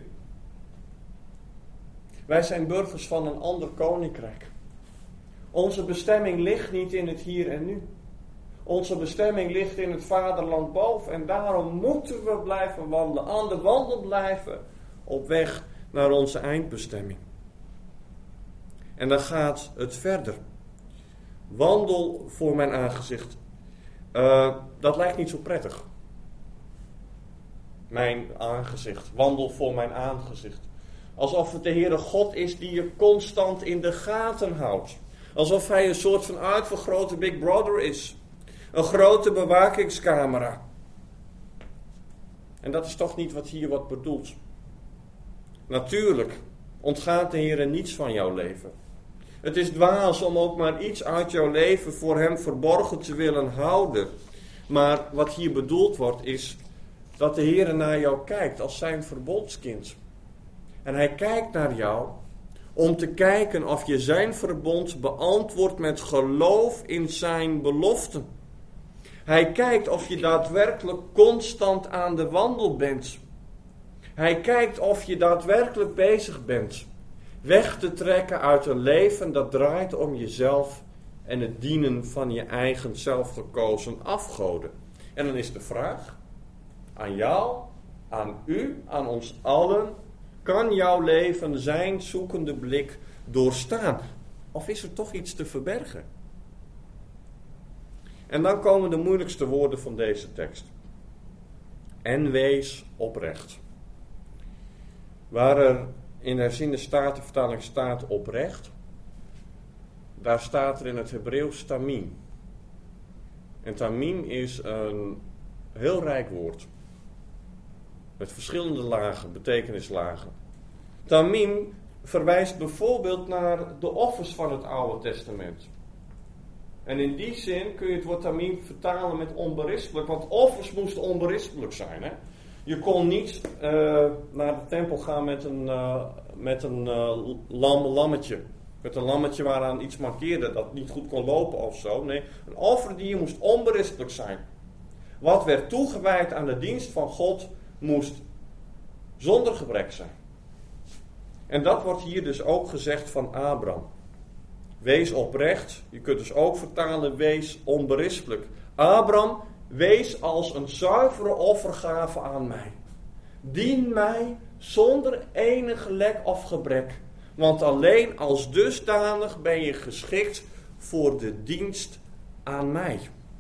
Wij zijn burgers van een ander koninkrijk. Onze bestemming ligt niet in het hier en nu. Onze bestemming ligt in het vaderland boven. En daarom moeten we blijven wandelen. Aan de wandel blijven. Op weg naar onze eindbestemming. En dan gaat het verder. Wandel voor mijn aangezicht. Dat lijkt niet zo prettig. Mijn aangezicht. Wandel voor mijn aangezicht. Alsof het de Heere God is die je constant in de gaten houdt. Alsof hij een soort van uitvergrote Big Brother is. Een grote bewakingscamera. En dat is toch niet wat hier wordt bedoeld. Natuurlijk ontgaat de Heere niets van jouw leven. Het is dwaas om ook maar iets uit jouw leven voor hem verborgen te willen houden. Maar wat hier bedoeld wordt is dat de Heere naar jou kijkt als zijn verbondskind. En hij kijkt naar jou om te kijken of je zijn verbond beantwoordt met geloof in zijn beloften. Hij kijkt of je daadwerkelijk constant aan de wandel bent. Hij kijkt of je daadwerkelijk bezig bent. Weg te trekken uit een leven dat draait om jezelf en het dienen van je eigen zelfgekozen afgoden. En dan is de vraag aan jou, aan u, aan ons allen: kan jouw leven zijn zoekende blik doorstaan? Of is er toch iets te verbergen? En dan komen de moeilijkste woorden van deze tekst. En wees oprecht. Waar er in de herziende statenvertaling staat oprecht, daar staat er in het Hebreeuws tamim. En tamim is een heel rijk woord. Met verschillende lagen, betekenislagen. Tamim verwijst bijvoorbeeld naar de offers van het Oude Testament. En in die zin kun je het woord tamim vertalen met onberispelijk, want offers moesten onberispelijk zijn. Hè? Je kon niet naar de tempel gaan met een lammetje. Met een lammetje waaraan iets markeerde dat niet goed kon lopen of zo. Nee, een offerdier moest onberispelijk zijn. Wat werd toegewijd aan de dienst van God moest zonder gebrek zijn. En dat wordt hier dus ook gezegd van Abraham. Wees oprecht. Je kunt dus ook vertalen, wees onberispelijk. Abraham, wees als een zuivere offergave aan mij. Dien mij zonder enig lek of gebrek. Want alleen als dusdanig ben je geschikt voor de dienst aan mij.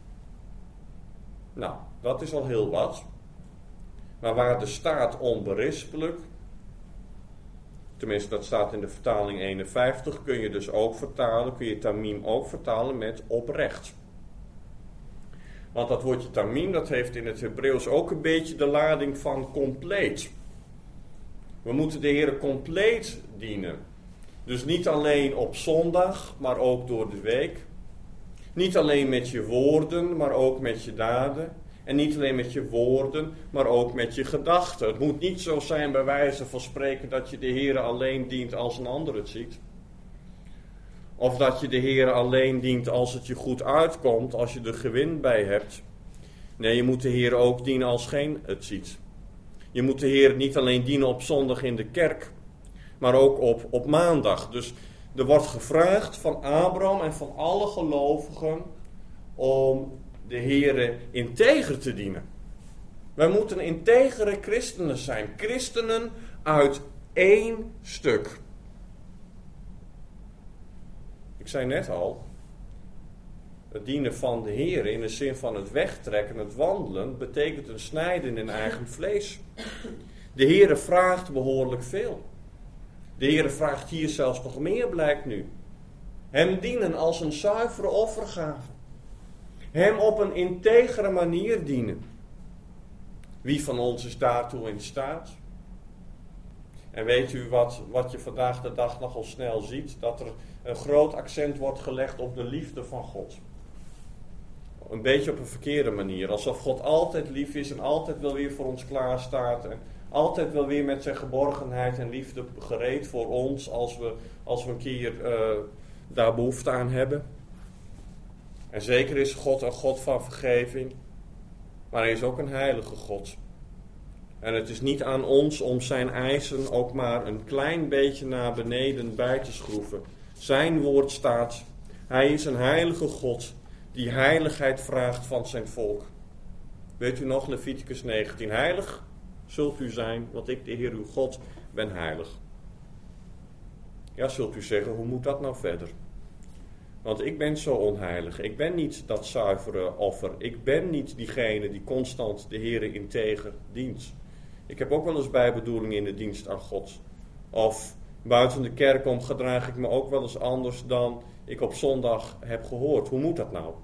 Nou, dat is al heel wat. Maar waar er staat onberispelijk, tenminste dat staat in de vertaling 51, kun je dus ook vertalen, kun je tamim ook vertalen met oprecht. Want dat woordje tamim, dat heeft in het Hebreeuws ook een beetje de lading van compleet. We moeten de Heere compleet dienen. Dus niet alleen op zondag, maar ook door de week. Niet alleen met je woorden, maar ook met je daden. En niet alleen met je woorden, maar ook met je gedachten. Het moet niet zo zijn bij wijze van spreken dat je de Heer alleen dient als een ander het ziet. Of dat je de Heer alleen dient als het je goed uitkomt, als je er gewin bij hebt. Nee, je moet de Heer ook dienen als geen het ziet. Je moet de Heer niet alleen dienen op zondag in de kerk, maar ook op maandag. Dus er wordt gevraagd van Abraham en van alle gelovigen om de Heer integer te dienen. Wij moeten integere christenen zijn. Christenen uit één stuk. Ik zei net al, het dienen van de Heer in de zin van het wegtrekken, het wandelen, betekent een snijden in eigen vlees. De Heer vraagt behoorlijk veel. De Heer vraagt hier zelfs nog meer, blijkt nu. Hem dienen als een zuivere offergave. Hem op een integere manier dienen. Wie van ons is daartoe in staat? En weet u wat je vandaag de dag nogal snel ziet? Dat er een groot accent wordt gelegd op de liefde van God. Een beetje op een verkeerde manier. Alsof God altijd lief is en altijd wel weer voor ons klaarstaat. En altijd wel weer met zijn geborgenheid en liefde gereed voor ons als we een keer daar behoefte aan hebben. En zeker is God een God van vergeving. Maar hij is ook een heilige God. En het is niet aan ons om zijn eisen ook maar een klein beetje naar beneden bij te schroeven. Zijn woord staat, hij is een heilige God die heiligheid vraagt van zijn volk. Weet u nog, Leviticus 19, heilig zult u zijn, want ik de Heer uw God ben heilig. Ja, zult u zeggen, hoe moet dat nou verder? Want ik ben zo onheilig, ik ben niet dat zuivere offer, ik ben niet diegene die constant de Heer integer dient. Ik heb ook wel eens bijbedoeling in de dienst aan God. Of buiten de kerk om gedraag ik me ook wel eens anders dan ik op zondag heb gehoord. Hoe moet dat nou?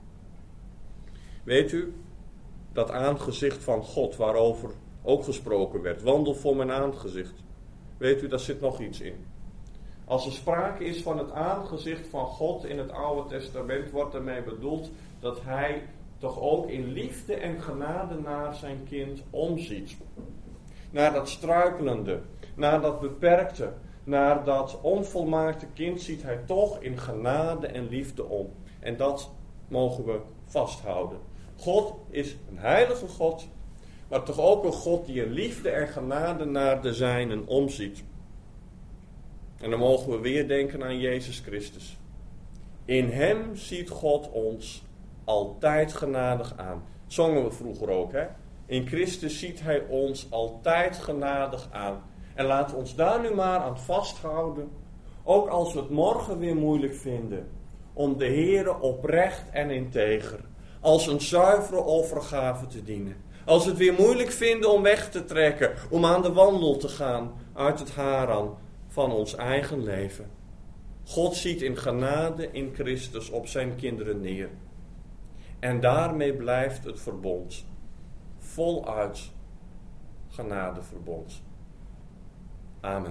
Weet u, dat aangezicht van God waarover ook gesproken werd, wandel voor mijn aangezicht. Weet u, daar zit nog iets in. Als er sprake is van het aangezicht van God in het Oude Testament, wordt ermee bedoeld dat hij toch ook in liefde en genade naar zijn kind omziet. Naar dat struikelende, naar dat beperkte, naar dat onvolmaakte kind ziet hij toch in genade en liefde om. En dat mogen we vasthouden. God is een heilige God, maar toch ook een God die in liefde en genade naar de zijnen omziet. En dan mogen we weer denken aan Jezus Christus. In hem ziet God ons altijd genadig aan. Dat zongen we vroeger ook, hè? In Christus ziet hij ons altijd genadig aan. En laten we ons daar nu maar aan vasthouden. Ook als we het morgen weer moeilijk vinden. Om de Heere oprecht en integer. Als een zuivere offergave te dienen. Als we het weer moeilijk vinden om weg te trekken. Om aan de wandel te gaan uit het Haran van ons eigen leven. God ziet in genade in Christus op zijn kinderen neer. En daarmee blijft het verbond. Voluit genadeverbond. Amen.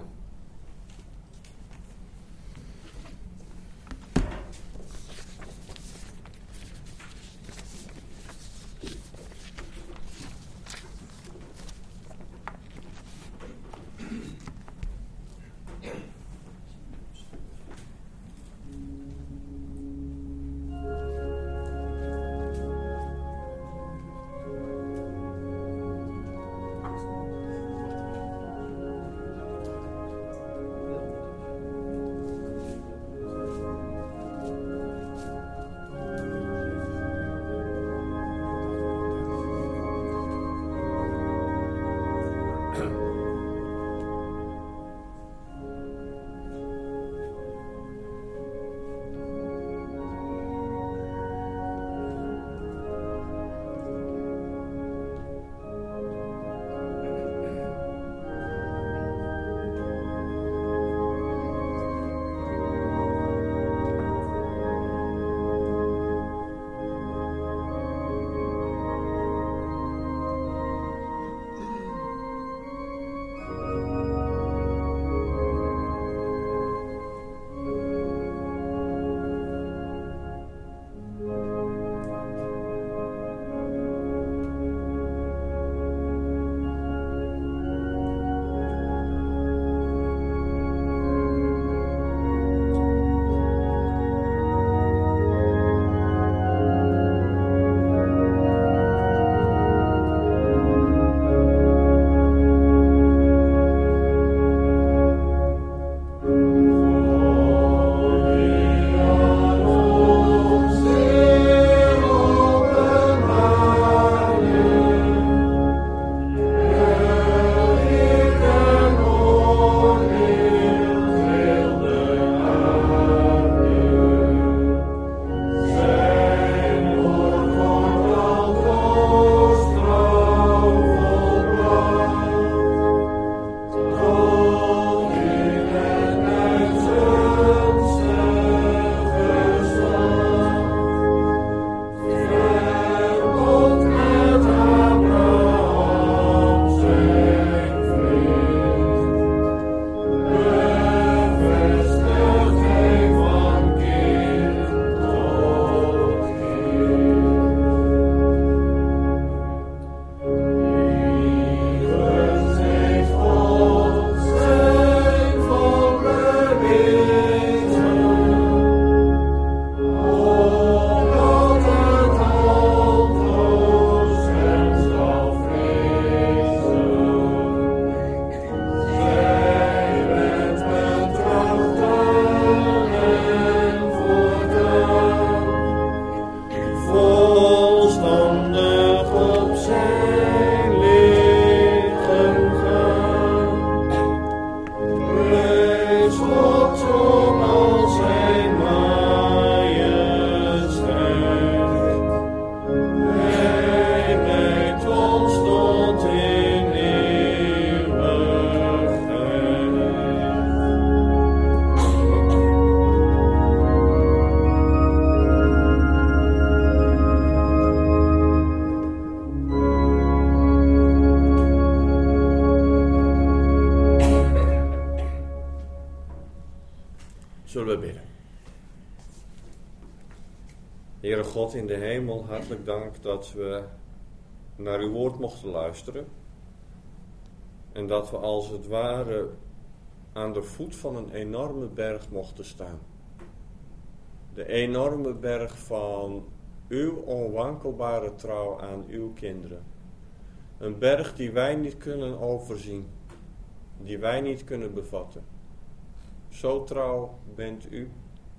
God in de hemel, hartelijk dank dat we naar uw woord mochten luisteren. En dat we als het ware aan de voet van een enorme berg mochten staan. De enorme berg van uw onwankelbare trouw aan uw kinderen. Een berg die wij niet kunnen overzien, die wij niet kunnen bevatten. Zo trouw bent u.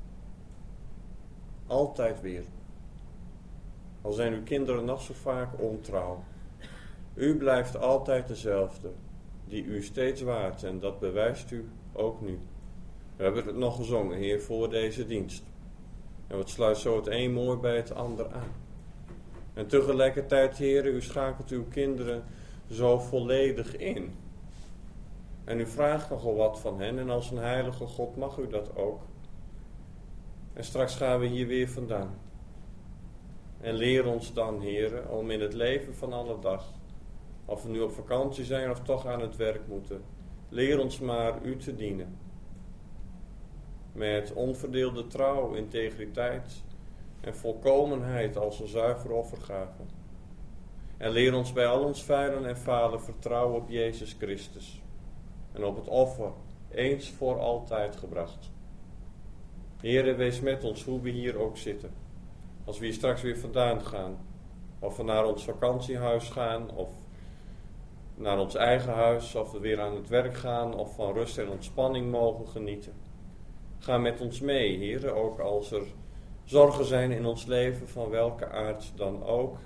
Altijd weer. Al zijn uw kinderen nog zo vaak ontrouw. U blijft altijd dezelfde, die u steeds waart, en dat bewijst u ook nu. We hebben het nog gezongen, Heer, voor deze dienst. En het sluit zo het een mooi bij het ander aan. En tegelijkertijd, Heer, u schakelt uw kinderen zo volledig in. En u vraagt nogal wat van hen, en als een heilige God mag u dat ook. En straks gaan we hier weer vandaan. En leer ons dan, Heer, om in het leven van alle dag, of we nu op vakantie zijn of toch aan het werk moeten, leer ons maar u te dienen. Met onverdeelde trouw, integriteit en volkomenheid als een zuivere offergave. En leer ons bij al ons feilen en falen vertrouwen op Jezus Christus. En op het offer, eens voor altijd gebracht. Heere, wees met ons hoe we hier ook zitten. Als we hier straks weer vandaan gaan. Of we naar ons vakantiehuis gaan. Of naar ons eigen huis. Of we weer aan het werk gaan. Of van rust en ontspanning mogen genieten. Ga met ons mee, Heere. Ook als er zorgen zijn in ons leven, van welke aard dan ook.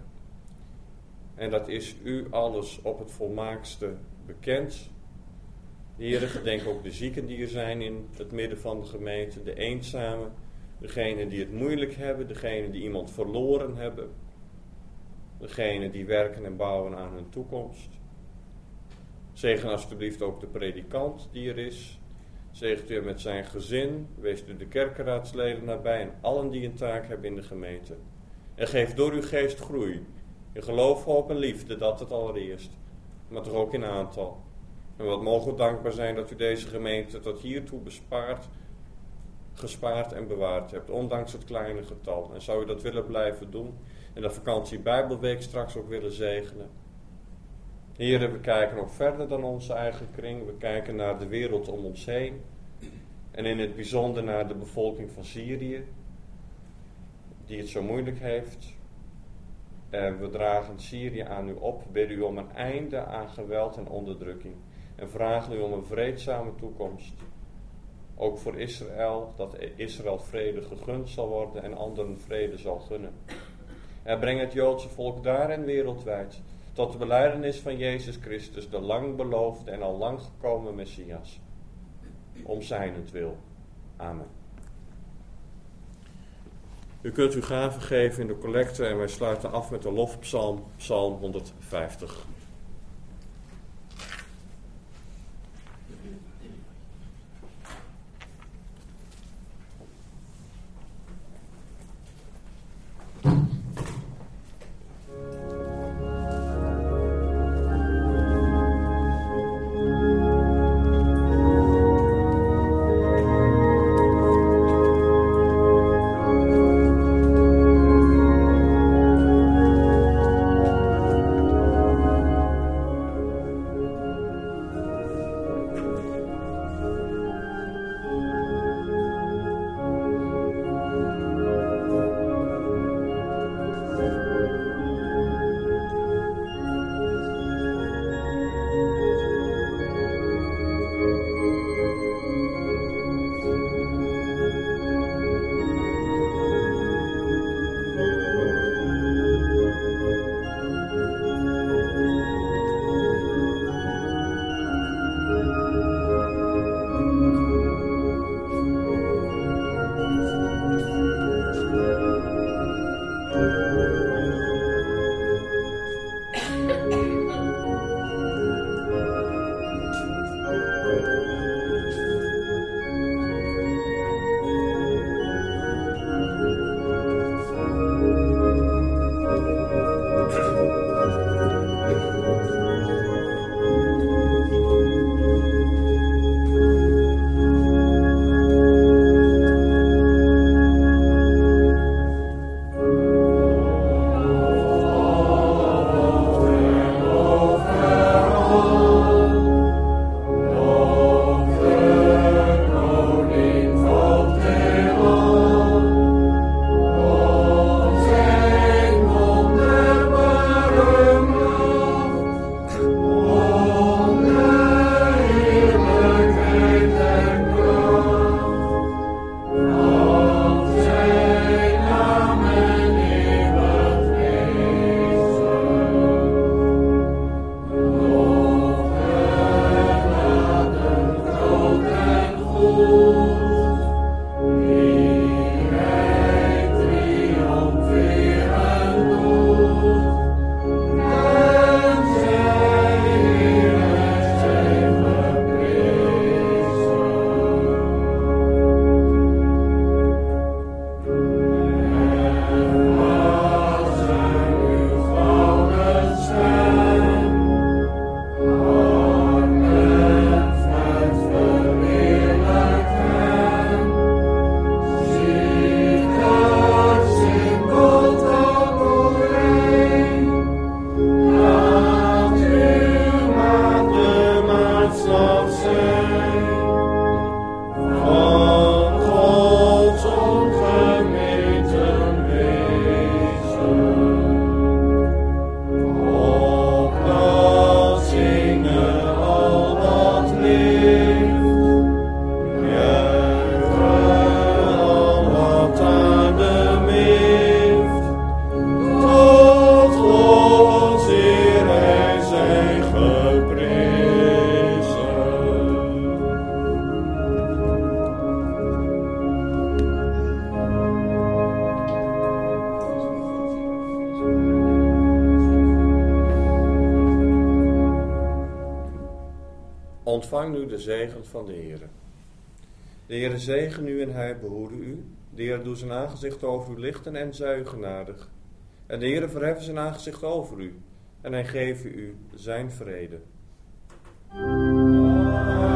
En dat is u alles op het volmaakste bekend. Heere, gedenk ook de zieken die er zijn in het midden van de gemeente, de eenzamen, degenen die het moeilijk hebben, degenen die iemand verloren hebben, degenen die werken en bouwen aan hun toekomst. Zegen alsjeblieft ook de predikant die er is. Zegent u met zijn gezin, wees u de kerkenraadsleden nabij en allen die een taak hebben in de gemeente. En geef door uw geest groei, in geloof, hoop en liefde, dat het allereerst, maar toch ook in aantal. En wat mogen we dankbaar zijn dat u deze gemeente tot hiertoe gespaard en bewaard hebt, ondanks het kleine getal. En zou u dat willen blijven doen en de vakantie Bijbelweek straks ook willen zegenen. Heren, we kijken nog verder dan onze eigen kring. We kijken naar de wereld om ons heen. En in het bijzonder naar de bevolking van Syrië, die het zo moeilijk heeft. En we dragen Syrië aan u op, bidden u om een einde aan geweld en onderdrukking. En vragen u om een vreedzame toekomst. Ook voor Israël, dat Israël vrede gegund zal worden en anderen vrede zal gunnen. En breng het Joodse volk daar en wereldwijd tot de belijdenis van Jezus Christus, de lang beloofde en al lang gekomen Messias. Om zijnentwil. Amen. U kunt uw gaven geven in de collecte en wij sluiten af met de lofpsalm, psalm 150. Ontvang nu de zegen van de Heere. De Heere zegen u en hij behoede u. De Heere doet zijn aangezicht over u lichten en zij u genadig. En de Heere verheffen zijn aangezicht over u en hij geeft u zijn vrede.